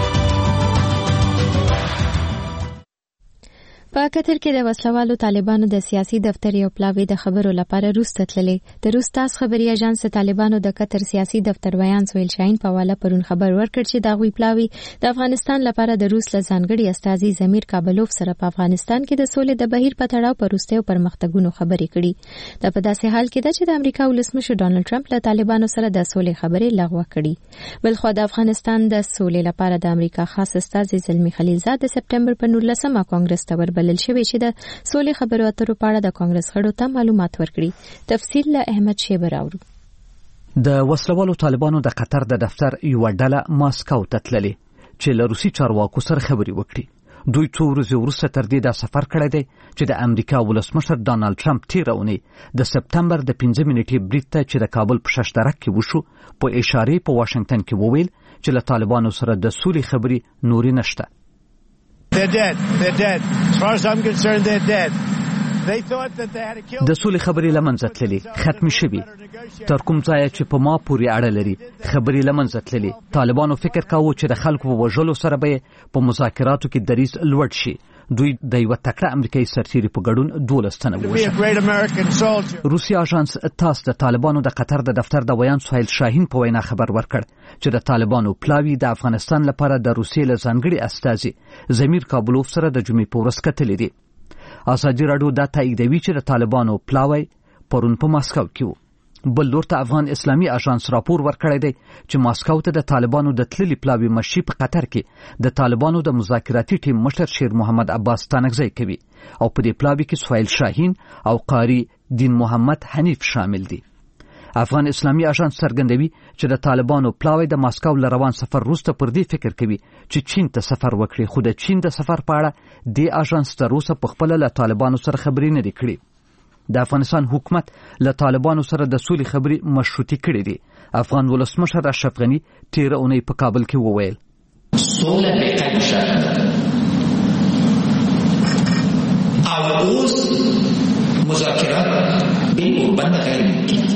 په قطر کې د وسلوالو طالبانو د سیاسي دفتر یو پلاوی د خبرو لپاره روس ته تللی د روس تاس خبري اژانس طالبانو د قطر سیاسي دفتر ویان سویل شاهین په حواله پرون خبر ورکړ چې دا غوي پلاوی د افغانستان لپاره د روس لزانګړي استازي زمیر کابلوف سره په افغانستان کې د سولې د بهیر په تړاو پر روسیو پرمختګونو خبرې کړي دا په داسې حال کې ده چې د امریکا ولسمشر ډانلډ ټرمپ له طالبانو سره د سولې خبرې لغوه کړي بلخو د افغانستان د سولې لپاره د امریکا خاص استازي زلمی خلیلزاد د سپټمبر په نولسمه کانګرس ته وربلل شوی چې د سولې خبرو اترو په اړه د کانګرس غړو ته معلومات ورکړي تفصیل له احمد شیبر اورو د وسلوالو طالبانو د قطر د دفتر یو ډله ماسکو ته تللې چې له روسي چارواکو سره خبرې وکړي دوی څو ورځې وروسته تر دې دا سفر کړی دی چې د امریکا ولسمشر ډانلډ ټرمپ تېره اونۍ د سپټمبر د پنځه منټې برید ته چې د کابل په ششترک کې وشو په اشارې په واشنگټن کې وویل چې له طالبانو سره د سولې خبرې نورې نشته They're dead. They're dead. As far as I'm concerned, they're dead. They thought that they had to kill. د سولې خبرې لمنځه تللې ختم شوي تر کوم ځایه چې په ما پورې اړه لري خبرې لمنځه تللې طالبانو فکر کاوه چې د خلکو په وژلو سره به په مذاکراتو کې دریځ لوړ شي دوی د یو تکړه امریکایي سرتیري په ګډون دولس تنه ووژل روسي اژانس تاس د طالبانو د قطر د دفتر د ویان سهیل شاهین په وینا خبر ورکړ چې د طالبانو پلاوی د افغانستان لپاره د روسیې له ځانګړي استازي زمیر کابلوف سره د جمعې په ورځ کتلې دي ازادي راډیو دا تاییدوي چې د طالبانو پلاوی پرون په ماسکو کې و بل لور ته افغان اسلامي اژانس راپور ورکړی دی چې ماسکو ته د طالبانو د تللي پلاوي مشي په قطر کې د طالبانو د مذاکراتي ټیم مشر شیر محمد عباس ستانکزی کوي او په دې پلاوي کې سهیل شاهین او قاری دین محمد حنیف شامل دي افغان اسلامي اژانس څرګندوي چې د طالبانو پلاوی د ماسکو له روان سفر وروسته پر دې فکر کوي چې چین ته سفر وکړي خو د چین د سفر په اړه د اژانس تر اوسه په خپل له طالبانو سره خبرې نه دي کړې د افغانستان حکومت له طالبانو سره د سولې خبرې مشروطي کړې دي افغان ولسمشر اشرف غني تیره اونۍ په کابل کې وویل سوله بهترین شرط او اوس مذاکرات بالکل بند غیر ممکن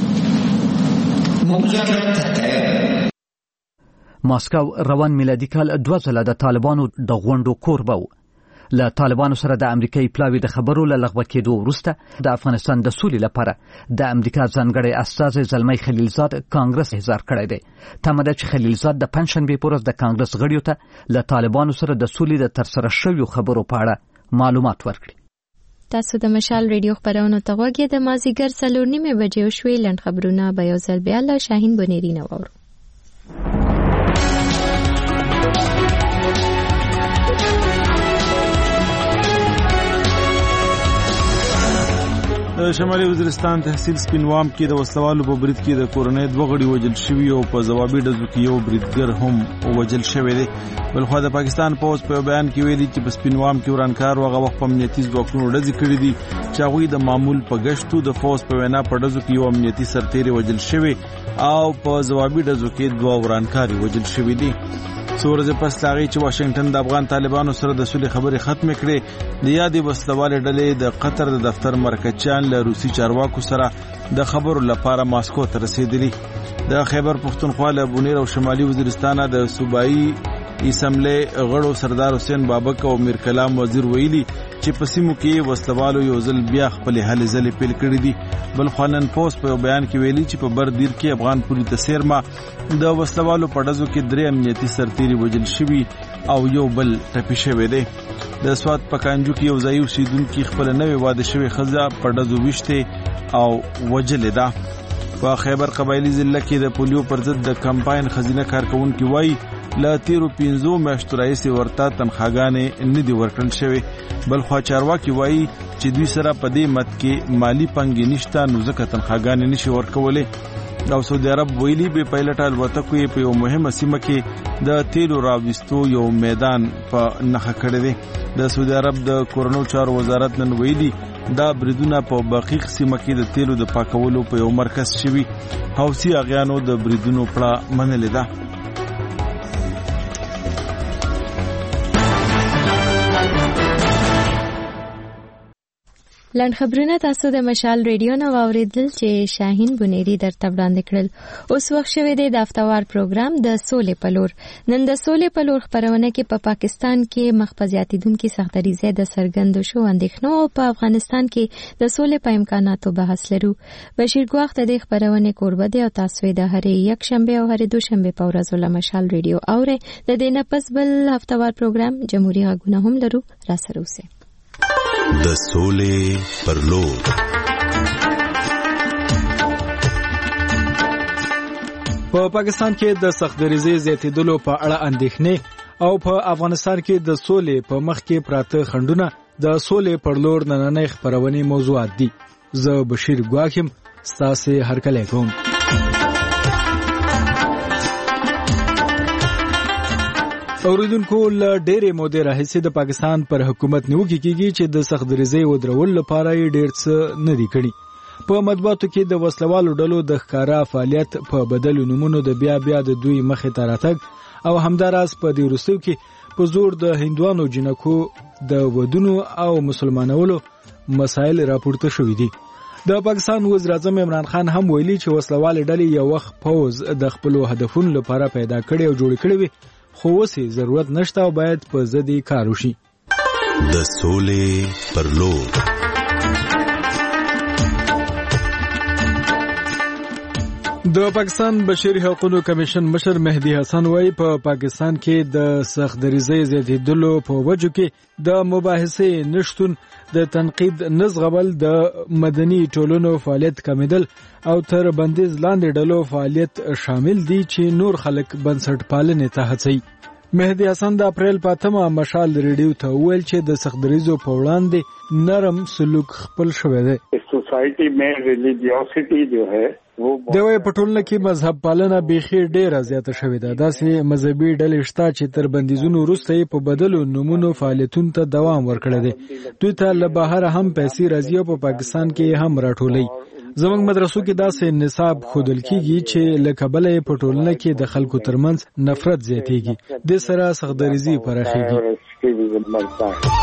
مذاکرات تیار ماسکو روان میلادي کال دوه ځله د طالبانو د غونډو کوربه و له طالبانو سره د امریکایي پلاوي د خبرو له لغوه کېدو وروسته د افغانستان د سولې لپاره د امریکا ځانګړی استازی زلمی خلیلزاد کانګرس احضار کړی دی. تمه ده چې خلیلزاد د پنجشنبې په ورځ د کانګرس غړیو ته له طالبانو سره د سولې د ترسره شویو خبرو په اړه معلومات ورکړي. تاسو د مشال ریډیو خبرونو ته غوږی د مازیګر څلور نیمې بجې وشوې. لنډ خبرونه به یو ځل بیا له شاهین بنيري نه واورو. د شمالي وزیرستان تحصیل سپینوام کې د وسلوالو په برید کې د کورنۍ دوه غړي وژل شوي او په ځوابي ډزو کې یو بریدګر هم وژل شوی دی. بلخوا د پاکستان پوځ په بیان کې ویلي چې په سپینوام کې ورانکار هغه وخت په امنیتي ځواکونو ډزې کړې دي چې هغوی د معمول په ګشتو د فوز په وینا په ډزو کې یو امنیتي سرتیری وژل شوی او په ځوابي ډزو کې دوه ورانکاري وژل شوي دي. څو ورځې پس له هغې چې واشنګټن د افغان طالبانو سره د سولې خبرې ختمې کړې، د یادې وسلوالې ډلې د قطر د دفتر مرکزچیان له روسي چارواکو سره د خبرو لپاره ماسکو ته رسېدلي. د خیبر پښتونخوا له بونیر او شمالي وزیرستان د صوبایي اسمبلې غړو سردار حسین بابک او میر کلام وزیر ویلي چې په سیمو کې وسلوالو یو ځل بیا خپلې هلې ځلې پیل کړي دي. بلخوا نن پوسټ په بیان کې ویلي چې په بردیر کې افغان پوری تسیرما د وسلوالو په ډزو کې درې امنیتي سرتیري وژل شوي او یو بل ټپي شوی دی. د سوات په کانجو کې یو ځایي اوسیدونکي خپله نوې واده شوې ښځه په ډزو ویشتې او وژلې ده. په خیبر قبایلي ضلع کې د پولیو پر ضد د کمپاین خزینه کارکونکي وایي له تیرو پنځو میاشتو راهیسې ورته تنخواګانې نه دي ورکړل شوې. بلخوا چارواکي وایي چې دوی سره په دې مد کې مالی پنګې نشته نو ځکه تنخواګانې نشي ورکولی. او سعودي عرب ویلي بې پایلټه الوتکو یې په یو مهمه سیمه کې د تیلو راویستو یو میدان په نښه کړی دی. د سعودي عرب د کورنیو چارو وزارت نن ویلي دا بریدونه په بقیق سیمه کې د تیلو د پاکولو په یو مرکز شوي. حوثي اغیانو د بریدونو پړه منلې ده. لنډ خبرونه تاسو د مشال ریډیو نه واوریدل چې شاهین بنيري درته وړاندې کړل. اوس وخت شوی دی د هفتوار پروګرام د سولې په لور. نن د سولې په لور خبرونه کې په پاکستان کې مخ په زیاتېدونکي سختدریزۍ د څرګندو شو اندېښنو او په افغانستان کې د سولې په امکاناتو بحث لرو. بشیر ګواخ د دې خبرونه کوربه دی او تاسو د هرې یک شنبه او هرې دوشنبه په ورځو له مشال ریډیو اورئ. د دې نه پس بل هفتوار پروګرام جمهوریت غږونه هم لرو. را سره اوسئ. د سولې پر لور. په پاکستان کې د سختدریزۍ زیاتېدلو په اړه اندېښنې او په افغانستان کې د سولې په مخ کې پراته خنډونه د سولې پر لور نننۍ خبرونې موضوعات دي. زه بشیر ګواکم ستاسو هرکلی کوم. اوریدونکو له ډېرې مودې راهیسې د پاکستان پر حکومت نیوکې کیږي چې د سختدریزۍ ودرولو لپاره یې ډېر څه نه دي کړي. په مطبوعاتو کې د وسلوالو ډلو د ښکارا فعالیت په بدلو نومونو د بیا بیا د دوی مخې ته راتګ او همداراز په دې وروستیو کې په زور د هندوانو جنکو د ودونو او مسلمانولو مسایل راپورته شوي دي. د پاکستان وزیر اعظم عمران خان هم ویلي چې وسلوالې ډلې یو وخت پوز د خپلو هدفونو لپاره پیدا کړي او جوړ کړي وي، خو اوسې ضرورت نشته او باید په ضد یې کار وشي. د سولې پر لور. د پاکستان بشري حقوقو کمیشن مشر مهدي حسن وايي په پا پاکستان کې د سختدریزۍ زیاتېدلو په وجو کې د مباحثې نشتون، د تنقید نزغول، د مدني ټولنو فعالیت کمیدل او تر بندیز لاندې ډلو فعالیت شامل دي چې نور خلک بنسټ پالنې ته هڅوي. مهدي حسن د اپریل په اتمه مشال ریډیو ته وویل چې د سختدریزو په وړاندې نرم سلوک خپل شوی دی. سوسایټي میں ریلیجیوسټي جو ہے دوی په ټولنه کې مذهب پالنه بیخي ډیره زیاته شوې ده. داسې مذهبي ډلې شته چې تر بندیزونو وروسته یې په بدلو نومونو فعالیتونو ته دوام ورکړی دی. دوی ته له بهره هم پیسې راځي او په پاکستان کې هم راټولوي. زموږ مدرسو کې داسې نصاب ښودل کیږي چې له کبله یې په ټولنه کې د خلکو ترمنځ نفرت زیاتېږي. دې سره سختدریزي پراخېږي.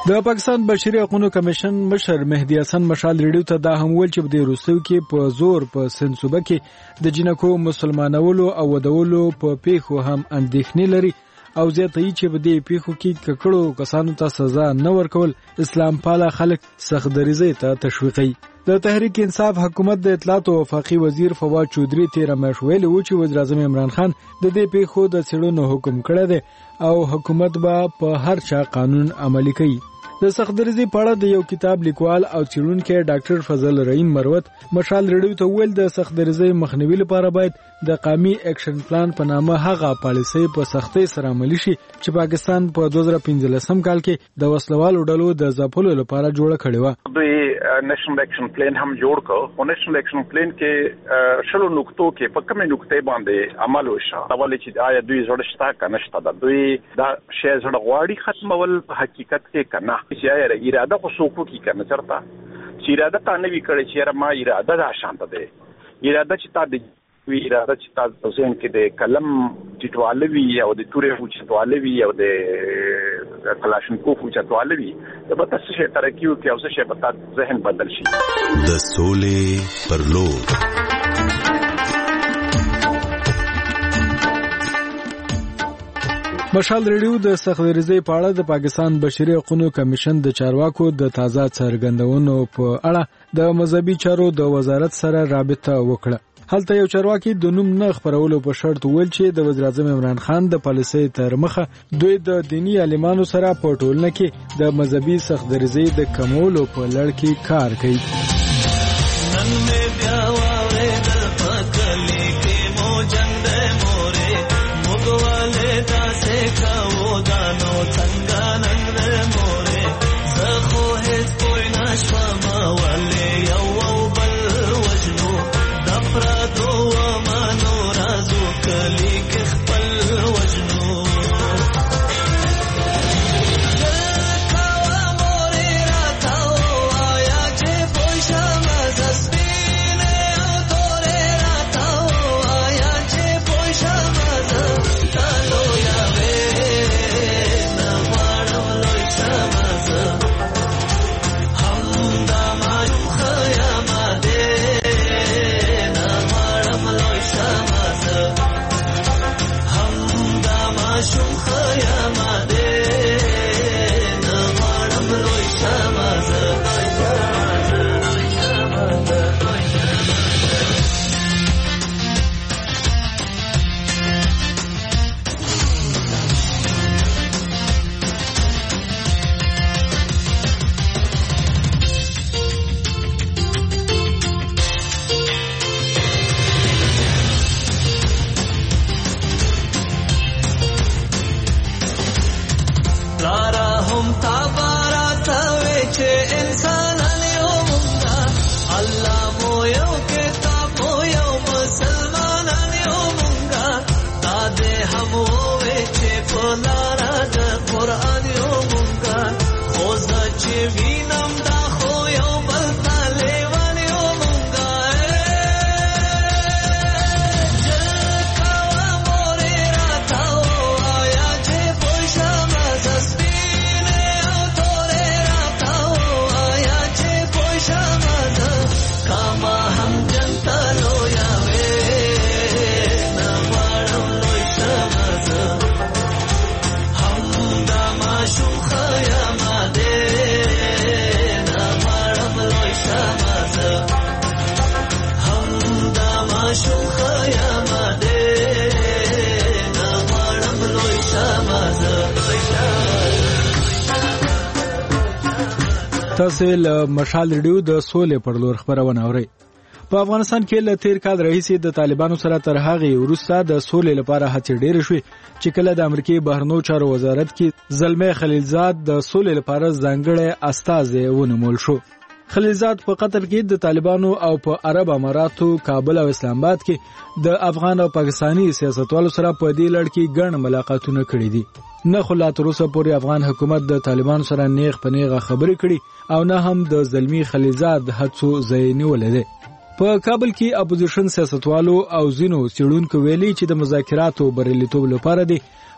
د پاکستان بشري حقوقو کمیشن مشر مهدي حسن مشال ریډیو ته دا هم ویل چې د روسو کې په زور په سند صوبه کې د جنکو مسلمانولو او ودولو په پیښو هم اندېښنې لري او زیاتې چې په دې پیښو کې ککړو کسانو ته سزا نه ورکول اسلام پاله خلک سخت دریزي ته تشویقي. د تحریک انصاف حکومت د اطلاعات او وفاقي وزیر فواد چودري تیر مېش ویلي و چې وزیر اعظم عمران خان د دې پیښو د څېړنو حکم کړی دی او حکومت به په هر چا قانون عملي کوي. د سختدریزي په اړه د یو کتاب لیکوال او څېړونکی ډاکټر فضل رحیم مروت مشال ریډیو ته ویل د سختدریزي مخنیوي لپاره باید د قومي اکشن پلان په نامه هغه پالیسي په سختۍ سره عملي شي چې پاکستان په دوه زره پنځلسم کال کې د وسلوالو ډلو د ځپلو لپاره جوړه کړې و. دوی نېشنل اکشن پلان هم جوړ کړ او نېشنل اکشن پلان کې شلو نقطو کې په کومه نقطې باندې عمل وشو دا ولې چې آیا دوی زړه شته کنه شته دا دوی دا شی زړه غواړي ختمول په حقیقت کې کنه چې آیا اراده خو څوک کی کنه چرته چې اراده تا نه وی کړی چې ما اراده دا شانته ده اراده چې تا د وی اراده چې تا په ذهن کې د قلم چټوالوي او د تورې چټوالوي او د کلاشنکوف چټوالوي دا به تاسو شي ترکیو کې اوسه شي په تا ذهن بدل شي. د سولې پر لور مشال ریډیو د سختدریزي په اړه د پاکستان بشري حقوقو کمیشن د چارواکو د تازه څرګندونو په اړه د مذهبي چارو د وزارت سره رابطه وکړه. هلته یو چارواکي د نوم نه خبرولو په شرط ویل چې د وزیر اعظم عمران خان د پالیسۍ تر مخه دوی د دینی عالمانو سره په ټولنه کې د مذهبي سختدریزي د کمولو په لړ کې کار کوي. نن مې بیا واورېدل په کلي کې مو جنډې مورې موږ داسې کاوه دانو څنګه نن مورې زه خو هیڅ پوه نشوم ولې یو او بل وجنو د پردو ومنو رازو کلي کې خپل وجنو کاوه مورې راتاو آیا چې پوه شم زه سپینې او تورې راتاو آیا چې پوه شم زه تالو تاسو له مشال ریډیو د سولې پر لور خبرونه اورئ. په افغانستان کې له تیر کال راهیسې د طالبانو سره تر هغه وروسته د سولې لپاره هڅې ډېرې شوې چې کله د امریکای بهرنیو چارو وزارت کې زلمه خلیلزاد د سولې لپاره ځانګړی استازی ونومول شو. خلیلزاد په قطر کې د طالبانو او په عرب اماراتو کابل او اسلام آباد کې د افغان او پاکستانی سیاستوالو سره په دې لړ کې ګڼ ملاقاتونه کړي دي. نه خو لا تر اوسه پورې افغان حکومت د طالبانو سره نیغ په نیغه خبرې کړي او نه هم د زلمی خلیلزاد هڅو ځای نیولې ده. په کابل کې اپوزیشن سیاستوالو او ځینو څېړونکو ویلي چې د مذاکراتو بریالیتوب لپاره د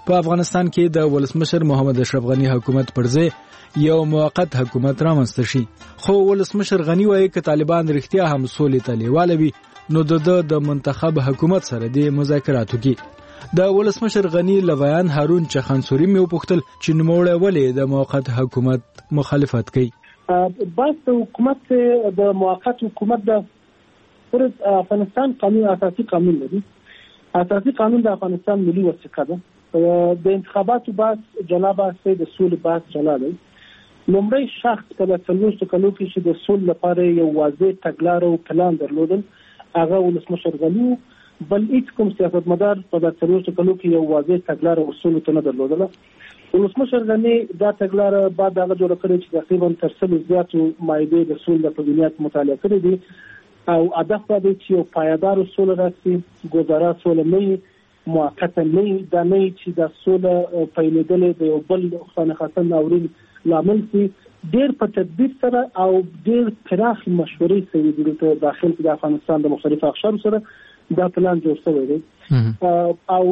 په افغانستان کې د ولسمشر محمد اشرف غنی حکومت پر ځای یو موقت حکومت رامنځته شي. خو ولسمشر غنی وایي چې طالبان رښتیا هم سولې ته لیواله وي نو د د منتخب حکومت سره د مذاکراتو کې د ولسمشر غنی لویان هارون چخانسوري مې وپوښتل چې نوموړی ولې د موقت حکومت مخالفت کوي. بس د حکومت د موقت حکومت د افغانستان قانون اساسي قانون دی. اساسي قانون د افغانستان ملي وثیقه ده. د انتخاباتو بحث جناب سید د سولې بحث جلا دی. لومړی شخص په څلوېښتو کلو کې چې د سولې لپاره یو واضح تګلاره او پلان درلودل هغه ولسمشر غنی، بل هیڅ کوم سیاستمدار په د څلوېښتو کلو کې یو واضح تګلاره او سولې ته نه درلودله. ولسمشر غنی دا تګلاره بعد هغه جوړه کړې چې تقریبا تر سلو زیاتو مایدې د سولې په بنیاد مطالعه کړې دي او هدف دا دی چې یو پایدار سوله راسي، ګذرا سوله نه موقته نه دا نه چې د سوله پیلېدل د یو بل خانخته ناورین لامل سي. ډېر په تدبیر سره او ډېر پراخ مشورې سره د داخل د افغانستان د مختلفو اقشارو سره دا پلان جوړ شوی دی او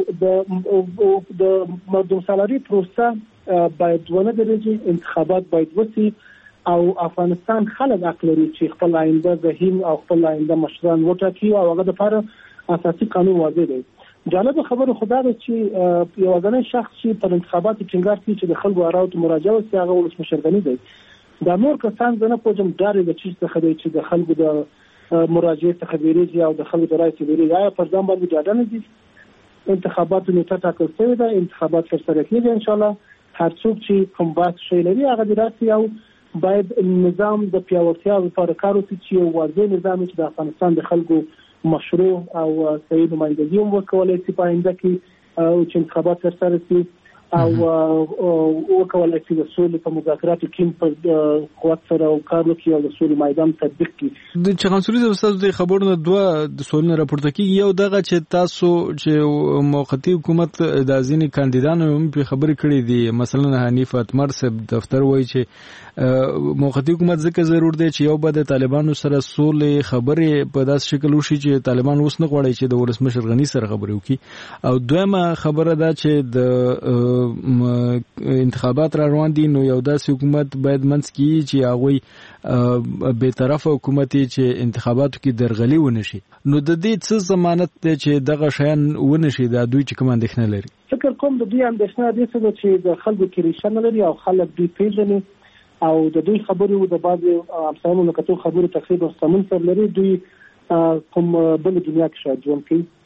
د د مردم سالاري پروسه باید ونه درېږي، انتخابات باید وشي او افغانستان خلک حق لري چې خپل آینده ذهین او خپل آینده مشران وټاکي او هغه لپاره اساسي قانون واضح دی. جالب خبره خدا ده چې یو ځاني شخص چې په انتخاباتو ټینګار کوي چې د خلکو اراده مراجعه وکړي هغه ولسمشر غنی دی. دا نور کسان زنه پوجم داري د چیز څخه دی چې د خلکو د مراجعه څخه بیرېږي او د خلکو د رای څخه بیرېږي. آیا پر ځان باندې ډاډه نه دي؟ انتخاباتو نیټه ټاکل شوې ده، انتخابات ترسره کېږي ان شاء الله. هر څوک چې کوم بحث شي لري هغه د راسي او باید نظام د پیاوړتیا لپاره کار وکړي چې یو واضح نظام چې د افغانستان د خلکو مشروع او صحیح نمایندګي هم وکولای شي په آینده کې او چې انتخابات ترسره شي او وکولای شي د سولې په مذاکراتو کې په قوت سره او کار وکړي او د سولې میدان تطبیق کړي. د چغانسوري د استاد د خبرونو دوه د سولې راپورته کیږي. یو دغه چې تاسو چې موقتی حکومت د ځینې کاندیدانو هم په خبرې کړې دي، مثلا حنیف اتمر صاحب دفتر وایي چې موقتی حکومت ځکه ضرور دی چې یو به د طالبانو سره سولې خبرې په داس شکل وشي چې طالبان اوس نه غواړي چې د ولسمشر غنی سره خبرې وکړي. او دویمه خبره ده چې د انتخابات را روان دي نو یو داسې حکومت باید منځ کې چې هغوی بې طرفه حکومت چې انتخاباتو کې درغلي ونه شي. نو د دې څه ضمانت دی چې دغه شیان ونه شي؟ دا دوی چې کوم اندېښنه لري. فکر کوم د دوی اندېښنه دې څه ده چې د خلکو کې ریشه نه لري او خلک دوی پیژني او د دوی خبرو د بعضې افسانو نه کتو خبرو تقریبا سمون سره لري. دوی کوم بل دنیا کې شاید ژوند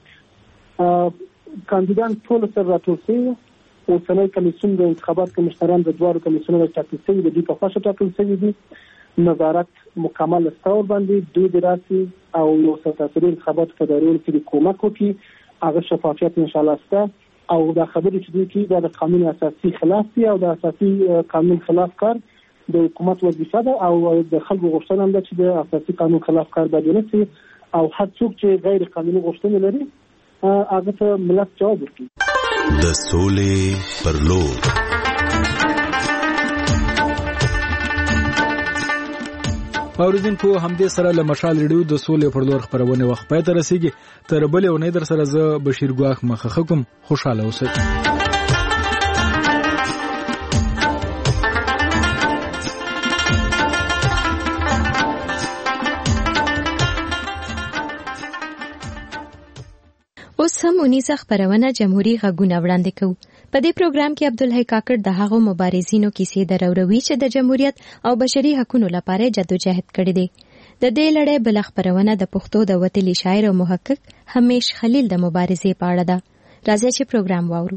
کوي. کاندیدان ټول سره راټول شوي، اوسنی کمیسیون د انتخابات کمیشنران د دواړو کمیسیونونو ټاکل شوي د دوی په خوښه ټاکل شوي دي. نظارت مکمل استور باندې دوی د راسي او یو سرتاسري انتخابات په دایرو کې کومک وکړي. هغه شفافیت ان شاء الله شته او دا خبرې چې دوی کوي دا د قانون اساسي خلاف دي او د اساسي قانون خلاف کار د حکومت وظیفه ده او د خلکو غوښتنه ده چې د اساسي قانون خلاف کار باید ونه شي او هر څوک چې غیر قانوني غوښتنې لري هغه ته ملت جواب ورکړي. د سولې پر لور اوریدونکو همدې سره له مشال ریډیو د سولې پر لور خبرونه وخت پای ته رسیږي. تر بلې اونۍ در سره زه بشیر ګواخ مخه کوم. خوشاله اوسئ. اوس هم اونیزه خبرونه جمهوریت غږونه وړاندې کوو. په دې پروګرام کې عبدالحی کاکړ د هغو مبارزینو کیسې دروروي چې د جمهوریت او بشري حقوقو لپاره جدوجہد کړې دي. د دې لړۍ بل خبرونه د پښتو د وتلي شاعر او محقق همیش خلیل د مبارزې په اړه ده. راځئ چې پروګرام واورو.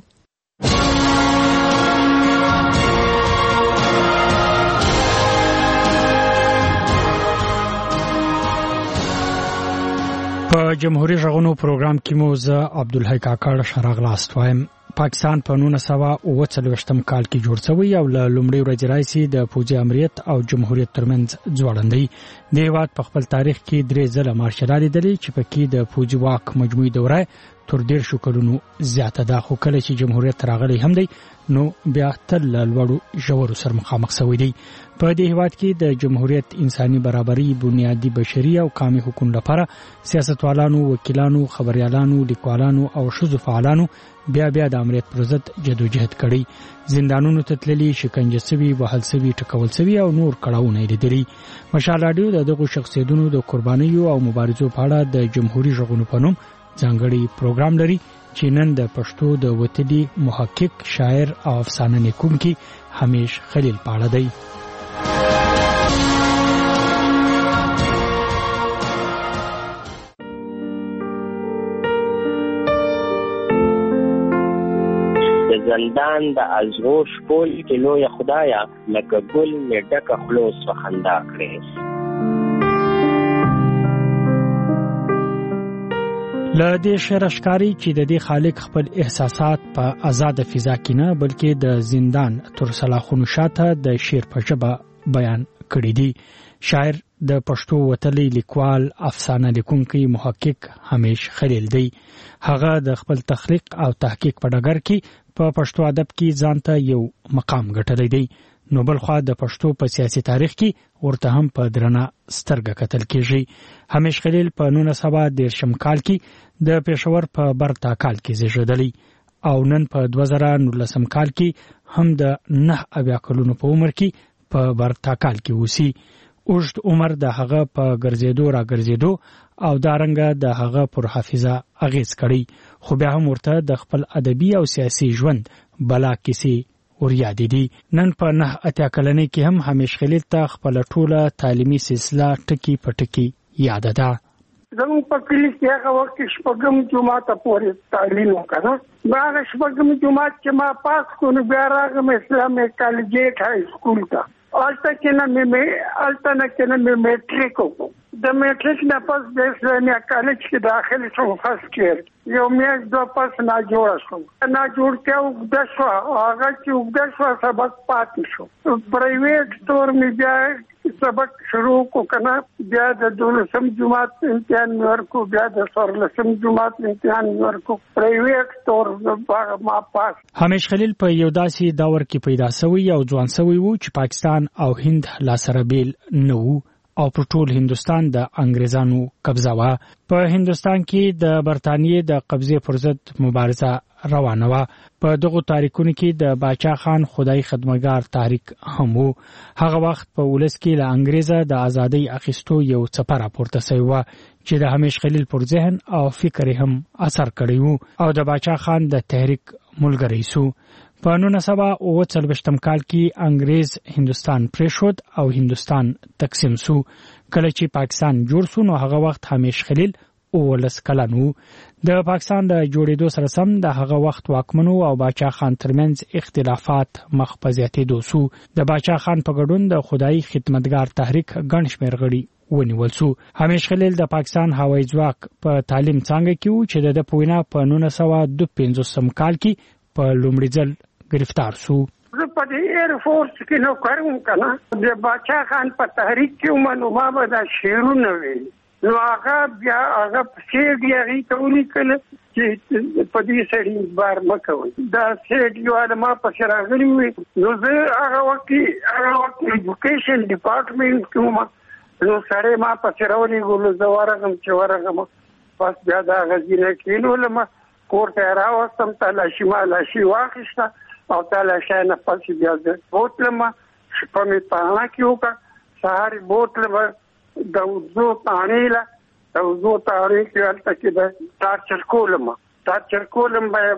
په جمهوریت غږونو پروګرام کې مو زه عبدالحی کاکړ شراغلاست وایم. پاکستان په نولس سوه اوه څلوېښتم کال کې جوړ شوی او له لومړۍ ورځې راهیسې د پوځي امریت او جمهوریت ترمنځ ځوړندۍ. د هېواد په خپل تاریخ کې درې ځله مارشال لیدلې چې پکې د پوځي واک مجموعي دوره تر ډیر شو کلونو زیاته ده. خو کله چې جمهوریت راغلی هم دی نو بیا تل لوړو ژورو سره مخامخ شوی دی. په دې هیواد کې د جمهوریت انساني برابرۍ بنیادی بشري او قومي حقوقو لپاره سیاستوالانو، وکیلانو، خبريالانو، لیکوالانو او ښځو فعالانو بیا بیا د امریت پر ضد جدوجہد کړي. زندانونو ته تللي، شکنجه شوي، وهل شوي، ټکول شوي او نور کړاوونه لیدلي. مشال راډیو د دغو شخصیتونو د قربانیو او مبارزو په اړه د جمهوریت غږونو په نوم ځانګړي پروګرام لري چې نن د پښتو د وتلي محقق، شاعر او افسانه لیکونکي همیش خلیل پاړه دی. د زندان د ازغو شپول کې لویه خدایا لکه ګل مې ډکه خوله سوه خندا کړې. له دې شعر ښکاري چې د دې خالق خپل احساسات په آزاد فضا کې نه بلکې د زندان تر سلاخونو شاته د شعر په ژبه بیان کړی دی. شاعر د پښتو وتلی لیکوال، افسانه لیکونکی، محقق همیش خلیل دی. هغه د خپل تخلیق او تحقیق په ډګر کې په پښتو ادب کې ځانته یو مقام ګټلی دی. نو بل خوا د پښتو په سیاسي تاریخ کې ورته هم په درنه سترګه کتل کیږي. همیش خلیل په نولس سوه دېرشم کال کې د پېښور په برتا کال کې زیږېدلی او نن په دوه زره نولسم کال کې هم د نه اویا کلونو په عمر کې په برتا کال کې اوسي. اوږد عمر د هغه په ګرځېدو را ګرځېدو او دارنګه د هغه پر حافظه اغیز کړی. خو بیا هم ورته د خپل ادبي او سیاسي ژوند بلا کیسې وريادې دي. نن په نه اتیا کلنۍ کې هم همیش خلیل ته خپل ټوله تعلیمي سلسله ټکی په ټکی یاد ده. زموږ په کلي کې هغه وخت شپږم جماعت پورې تعلیم وکړه. هغه شپږم جماعت چې ما پاس کړو بیا راغم اسلامي کالج های سکول ته. الته کې نه مې الته نه کې نه مې میټریک وکړو. د میټریک نه پس د اسلامي کالج کې داخل شوم فرست ایئر. یو میاشت دوه پس نه جوړ شوم. نه جوړتیا وګده شو. هغه چې وګده شو سبق پاتې شو. پرایویټ سٹور مې بیا سبق شروع کو کنه. بیا د دولسم جماعت امتحان ورکو، بیا د څوارلسم جماعت امتحان ورکو. پرایویټ سٹور ما پاس. همیش خلیل په یو داسې دور کې پیدا شوی او ځوان شوی وو چې پاکستان او هند لا سره بیل نه وو او پر ټول هندستان د انګریزانو قبضه وا. په هندستان کې د برتانیې د قبضې پر ضد مبارزه روانه وه. په دغو تاریخونو کې د باچا خان خدای خدمتګار تحریک هم وو. هغه وخت په ولس کې له انګریزه د ازادۍ اخیستو یو څپه راپورته شوی وه چې د همیش خلیل پر ذهن او فکر هم اثر کړی وو او د باچا خان د تحریک ملګری سو. په نولس سوه اوه څلوېښتم کال کې انګریز هندستان پرېښود او هندستان تقسیم سو. کله چې پاکستان جوړ سو نو هغه وخت همیش خلیل اوولس کلن وو. د پاکستان د جوړېدو سره سم د هغه وخت واکمنو او باچا خان ترمنځ اختلافات مخ په زیاتېدو سو. د باچا خان په ګډون د خدای خدمتګار تحریک ګڼ شمېر غړي ونیول سو. همیش خلیل د پاکستان هوایي ځواک په تعلیم څانګه کې وو چې د په وینا په نولس سوه دوه پنځوسم کال کې په لومړي ځل گرفتار سو. زه په دې ایر فورس کې نو کارم کنه. د باچا خان په تحریک کې ومنو ما به دا شعرونه ویل. نو هغه بیا هغه شعر بیا هغې ته ولیکل چې په دې سړي بار مه کوئ. دا شعر یو ما پسې راغلي وي. نو زه هغه وخت هغه وخت ایجوکیشن ډپارټمنټ کې وم. نو سړی ما پسې راولېږلو. زه ورغلم چې ورغلم بس بیا دا غزینه کېنولم. کور ته یې راوستم. تلاشي ما لاشي واخیسته او تلاشی نه پسې بیا زه بوتلم. شپه مې پاڼه کې وکړه. سهار یې بوتلم د وضو پاڼې له. د وضو پاڼې کې هلته کې د ټارچر کولم ټارچر کولم به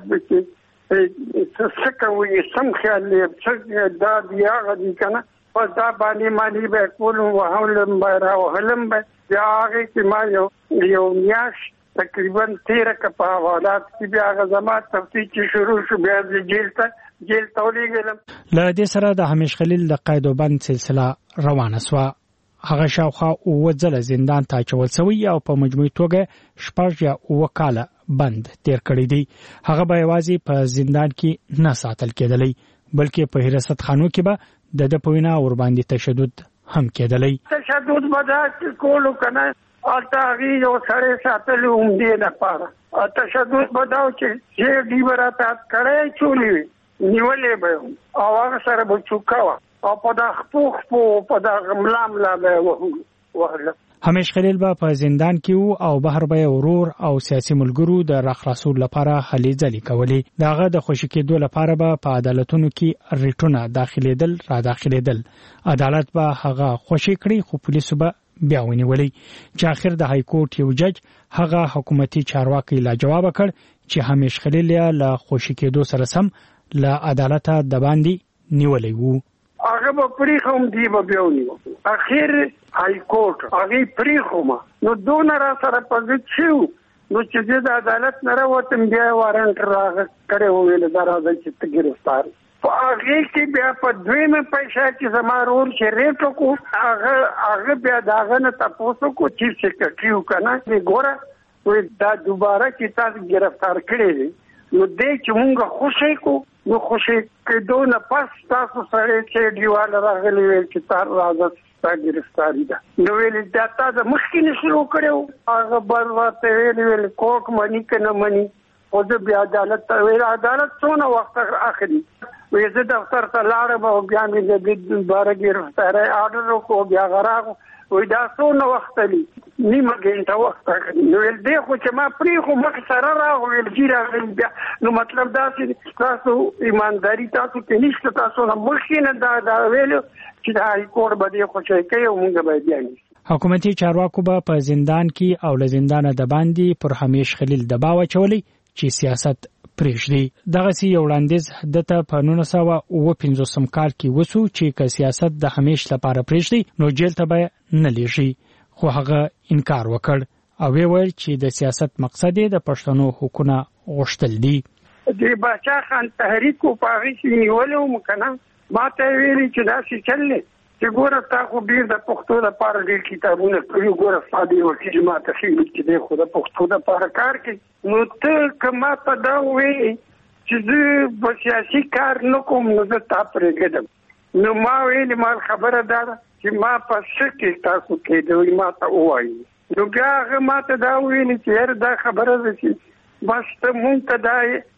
چې څه کوي سم خیال دی څه دا بیا هغه دي که نه. بس دا باندې مانې به یې کولم وهلم به یې راوهلم به. بیا هغې کې ما یو یو میاشت تقریبا تیره که په حوالات کې بیا هغه زما تفتیش چې شروع شو بیا زه جیل ته جیل ته ولېږلم. له دې سره د همیش خلیل د قید و بند سلسله روانه سوه. هغه شاوخوا اووه ځله زندان ته اچول شوی او په مجموعي توګه شپږ یا اووه کاله بند تیر کړی دی. هغه به یوازې په زندان کې نه ساتل کېدلی بلکې په حراست خانو کې به د ده په وینا ورباندې تشدد هم کېدلی. تشدد به دا کولو که نه هلته هغې یو سړی ساتلي عمدې لپاره تشدد بداو چې چې دی ورته کړای چولې نیولې به او هغه سره به چوکاوه او په دا خپو خپو په دا ملام لا به وهله. همیش خلیل به په زندان کې وو او بهر به ورور او سیاسي ملګرو د راخلاصولو لپاره هلې ځلې کولې. داغه د خوشی کېدو لپاره به په عدالتونو کې ریټونه داخليدل را داخليدل. عدالت به هغه خوشی کړی خو پولیسو به بیا ونیولې چې اخر د های کورټ یو جج هغه حکومتي چارواکي لا جواب کړ چې همیش خلیل له خوشی کېدو سره سم له عدالت د باندې نیولې وو. هغه به پریخوم دی به بیا ونیو. اخر های کورټ هغه پریخوم نو دون را سره پځ شو نو چې د عدالت نه راوتم بیا وارنټ راغ کړي ویل درازه چې ته گرفتار. په هغه کې بیا په دویمه پیسې چې زمارور شریټو کو هغه هغه بیا داغه نه تاسو کو چې څه کیو کنه ګوره وې دا دوباره چې تاسو گرفتار کړي نو دې چې مونږه خوشی کو نو خوشی کېدو نه پس تاسو سره چې دیوال راغلی وي چې تار راځي تا گرفتاری ده نو ویل دا تاسو مخکې شروع کړو هغه بل ورته ویل ویل کوک منی کنه منی او د بیا عدالت ویل عدالت څونه وخت اخلي وې زه دفتر ته لاړم او بیا مې د بار گرفتاری آرډر کو بیا غراغ وې دا څونه وخت لري نیمه ګنټه وخت اخلي نو ول دې خو چې ما پری خو مخ سره راغویل ګیره بیا نو مطلب دا چې تاسو ایمانداری تاسو کې نشته تاسو نه مخینه دا دا ویل چې دا کور باندې خو چې کوي موږ به بیان حکومتي چارواکو به په زندان کې او له زندان د باندې پر همیش خلیل دباو چولې چې سیاست پرېږدي. دغه سی یو وړاندیز دته په نولس سوه اوه پنځوسم کال کې وسو چې که سیاست د همیش لپاره پرېږدي نو جیل ته به نه لیږي خو هغه انکار وکړ او ویل چې د سیاست مقصد د پښتنو حقوقونه غوښتل دي. د باچا خان تحریک او پاغي نیولو مکنه ما ته ویلي چې دا څه چلې چې ګوره تا خو ډیر د پښتو لپاره ډیر کتابونه کوي ګوره فادي وکړي ما ته خېل چې د خو د پښتو لپاره کار کوي نو ته کما ته دا وې چې زه په سیاسي کار نه کوم نو زه تا پرېږدم نو ما ویل ما خبره ده چې ما په شکه تاسو کې دوی ما ته وایي نو بیا هغه ما ته دا ویل چې دا خبره ده چې بس ته مونږ ته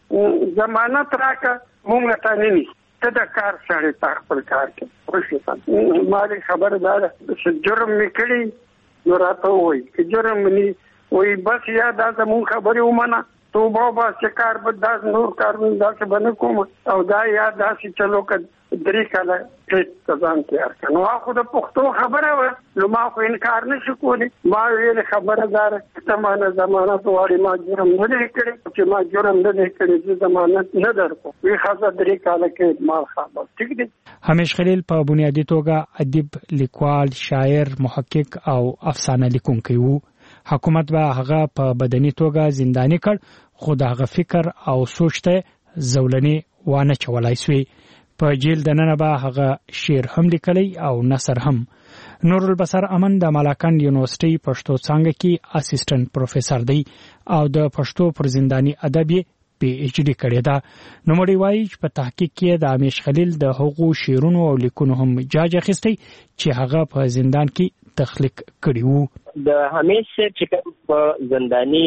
دا ضمانت راکړه مونږ ته نه نیسو ته د کار سره تا خپل کار کې خوشی مالي خبر دار چې جرم میکړي نو راته وایي چې جرم ني وایي بس یا دا زمون خبره ومنه توبه با چې کار به دا نور کارونه دا څه بنه کوم او دا یا دا چې چلو ک درې کاله کې ځان تیار کړو خو د پښتو خبره و نو ما خو انکار نشو کولی ما ویل خبره دار تمانه ضمانت واړي ما جرم نه کړی چې ما جرم نه کړی چې ضمانت نه درکو وی خاصه درې کاله کې ما خبر ټیک دی. همیش خلیل په بنیادی توګه ادیب لیکوال شاعر محقق او افسانه لیکونکی وو. حکومت به هغه په بدني توګه زنداني کړ خو دغه فکر او سوچ ته زولنی وانه چولای سوی. په جیل دننه به هغه شعر هم لیکلی او نثر هم. نور البصر امن د ملاکان یونیورسيټي پښتو څانګه کې اسسټنټ پروفیسور دی او د پښتو پر زنداني ادب پی ایچ ډی کړی دا. نو مړی وایي چې په تحقیق کې د همیش خلیل د حقوقو شعرونو او لیکونو هم جاج اخیستی چې هغه په زندان کې تخلیق کړی وو. د همیش چې په زنداني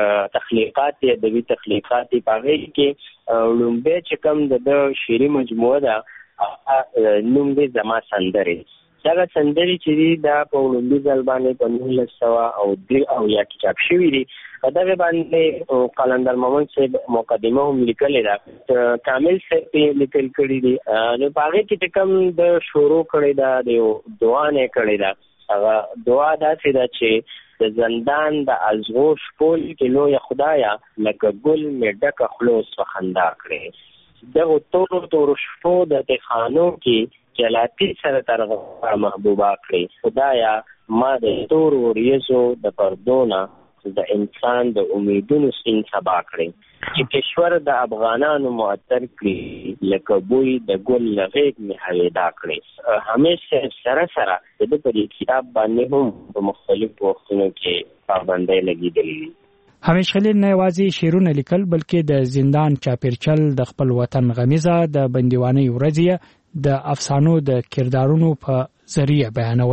تخلیقات یا ادبي تخلیقات په هغه کې لومبه چې کوم د شعري مجموعه ده نوم دې زما سندري دا سندري چې دا په لومبي ځل باندې په نولس سوه او درې او یا کې چاپ شوی دي دا باندې قلندر محمد صاحب مقدمه هم لیکلې ده کامل صاحب لیکل کړی دي نو په هغه کې کوم د شروع کړی دا د دعا نه کړی دا هغه دعا دا چې چې د زندان د ازغوش پول کې لوی خدایا لکه ګل مې ډکه خلوص وخندا کړې دغه تورو تورو شپو د تخانو کې جلاتی سره ترغه محبوبا کړې خدایا ما د تورو ریزو د پردونه د انسان د امیدونو سین سبا کړې چې کشور د افغانانو معطر کړي لکه بوی د ګل لغیب می حویدا کړي همیشه سره سره د دې کتاب باندې هم په مختلفو وختونو کې پابندۍ لګېدلې. همیش خلیل نه یوازې شعرونه لیکل بلکې د زندان چاپیرچل د خپل وطن غمیزه د بندیوانۍ ورځې د افسانو د کردارونو په ذریعہ بیانول.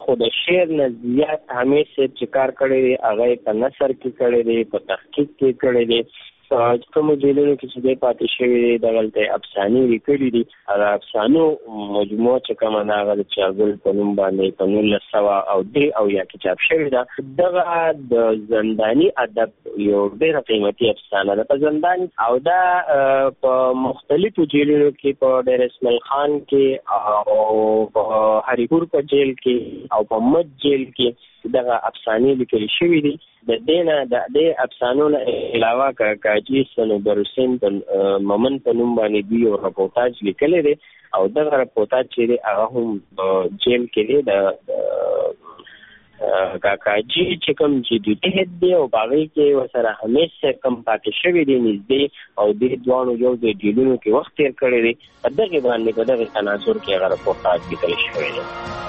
خو د شعر نه زیات همیش چې کار کړی دی هغه په نثر کې کړی دی، په تحقیق کې کړی دی. کومو جیلونو کې چې دی پاتې شوی دی دغلته افسانې لیکلي دي. هغه افسانو مجموعه چې کومه ده هغه د چاګل په نوم باندې په نولس سوه او درې اویا کې چاپ شوې ده. دغه د زنداني ادب یو ډېره قیمتي افسانه ده په زندان، او دا په مختلفو جیلونو کې په ډېر اسماعیل خان کې او په هریپور په جیل کې او په مد جیل کې دغه افسانې لیکل شوې دي. د دې نه د دې افسانو نه علاوه کاکاجي صنوبر حسین په مومن په نوم باندې دوی یو رپورتاج لیکلی دی، او دغه رپورتاج چې دی هغه هم جیل کې دی. د کاکاجي چې کوم جدیت دی او هغې کې ورسره همیشه کم پاتې شوي دي نږدې، او دې دواړو یو د جیلونو کې وخت تېر کړی دی. په دغې باندې په دغې تناظر کې هغه رپورتاج لیکلی شوی دی.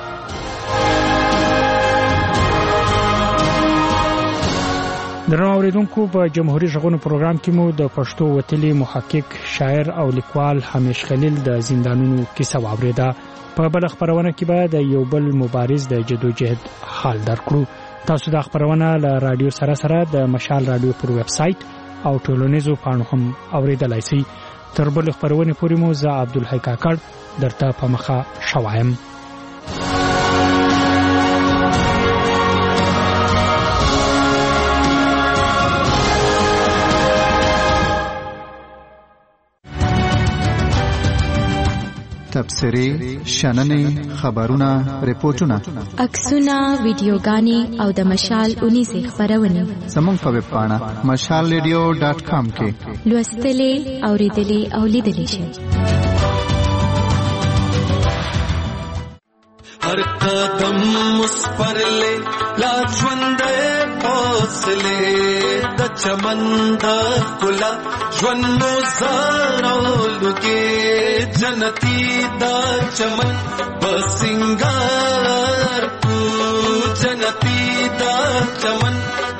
درنو اوریدونکو، په جمهوریت غږونو پروګرام کې مو د پښتو وتلي محقق، شاعر او لیکوال حمیش خلیل د زندانونو کیسه واوریده. په بل خبرونه کې به د یو بل مبارز د جدوجہد حال درکړو. تاسو د خبرونه له رادیو سره سره د مشال رادیو پر ویب سټ او ټولنیزو پاڼو هم اوریدلای شئ. تر بل خبرونه پورې مو زه عبدالحی کاکړ درته په مخه شوایم. تبصرې، شننې، خبرونه، ریپورتونه، عکسونه، ویډیوګانې او د مشال اونیزې خبرونه زموږ په ویب پاڼه مشال ریډیو ډاټ کام کې لوستلې، اوریدلې او لیدلې شئ. हर कदम उस पर ले लाजवंदे हौसले द चमंदा खुला ज्वन्नो ज़ारोलुगे जनती दा चमन बसिंगार तू जनती दा चमन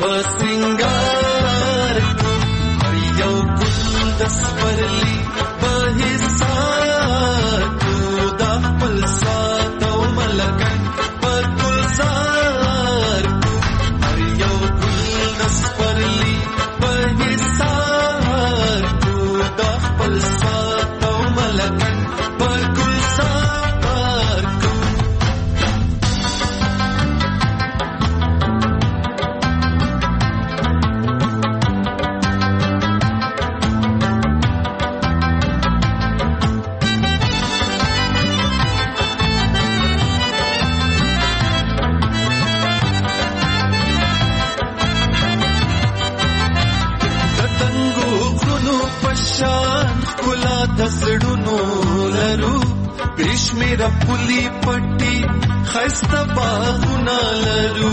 बसिंगार तू हरियो गुलदस पर ली बहिसार तू दा पलसा लगन पर गुलजार हरियो गुलदस पर ली बहिसार तू दा पलसा तो मलकन पर गुलजार तू दसडुनो लरू ग्रीष्मेर पुली पट्टी खस्ता बागुना लरू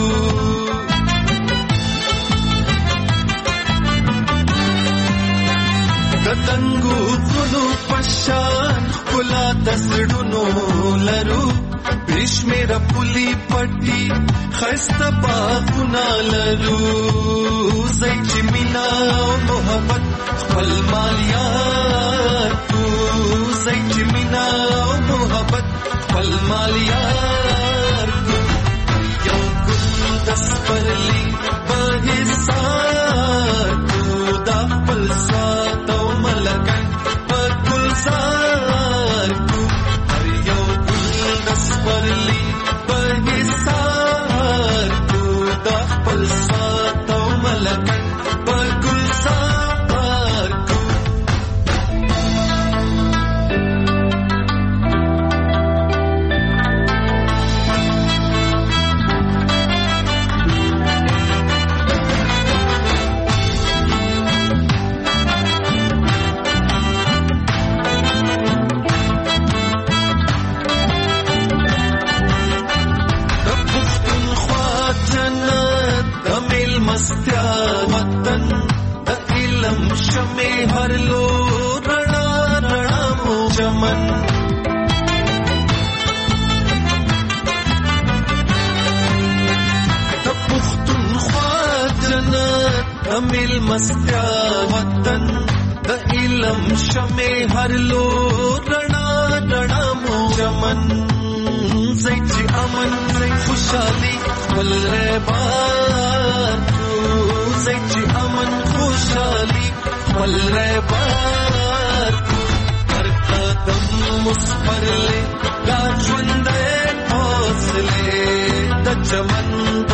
दतंगु गुनु पशान कुला दसडुनो लरू ग्रीष्मेर पुली पट्टी खस्ता बागुना लरू सैची मिना मोहब्बत खपल मालियार तू सैची मिना मोहब्बत खपल मालियार तू यो गुलदस पर ली बहिसार तू दा पलसा तो मलकन पर गुलजार तू हरियो गुलदस पर ली बहिसार तू दा पलसा तो मलकन पर गुलजार शमे हर लो रणा रणा मो चमन पुख्तूनख्वा जन्नत अमिल मस्त्या वतन द इलम शमे हर लो रणा रणा मो चमन सैची امن زي خوشالي والرباط زي امن خوشالي والرباط هر قدم مسپر لے دا ژوند حوصله د چمن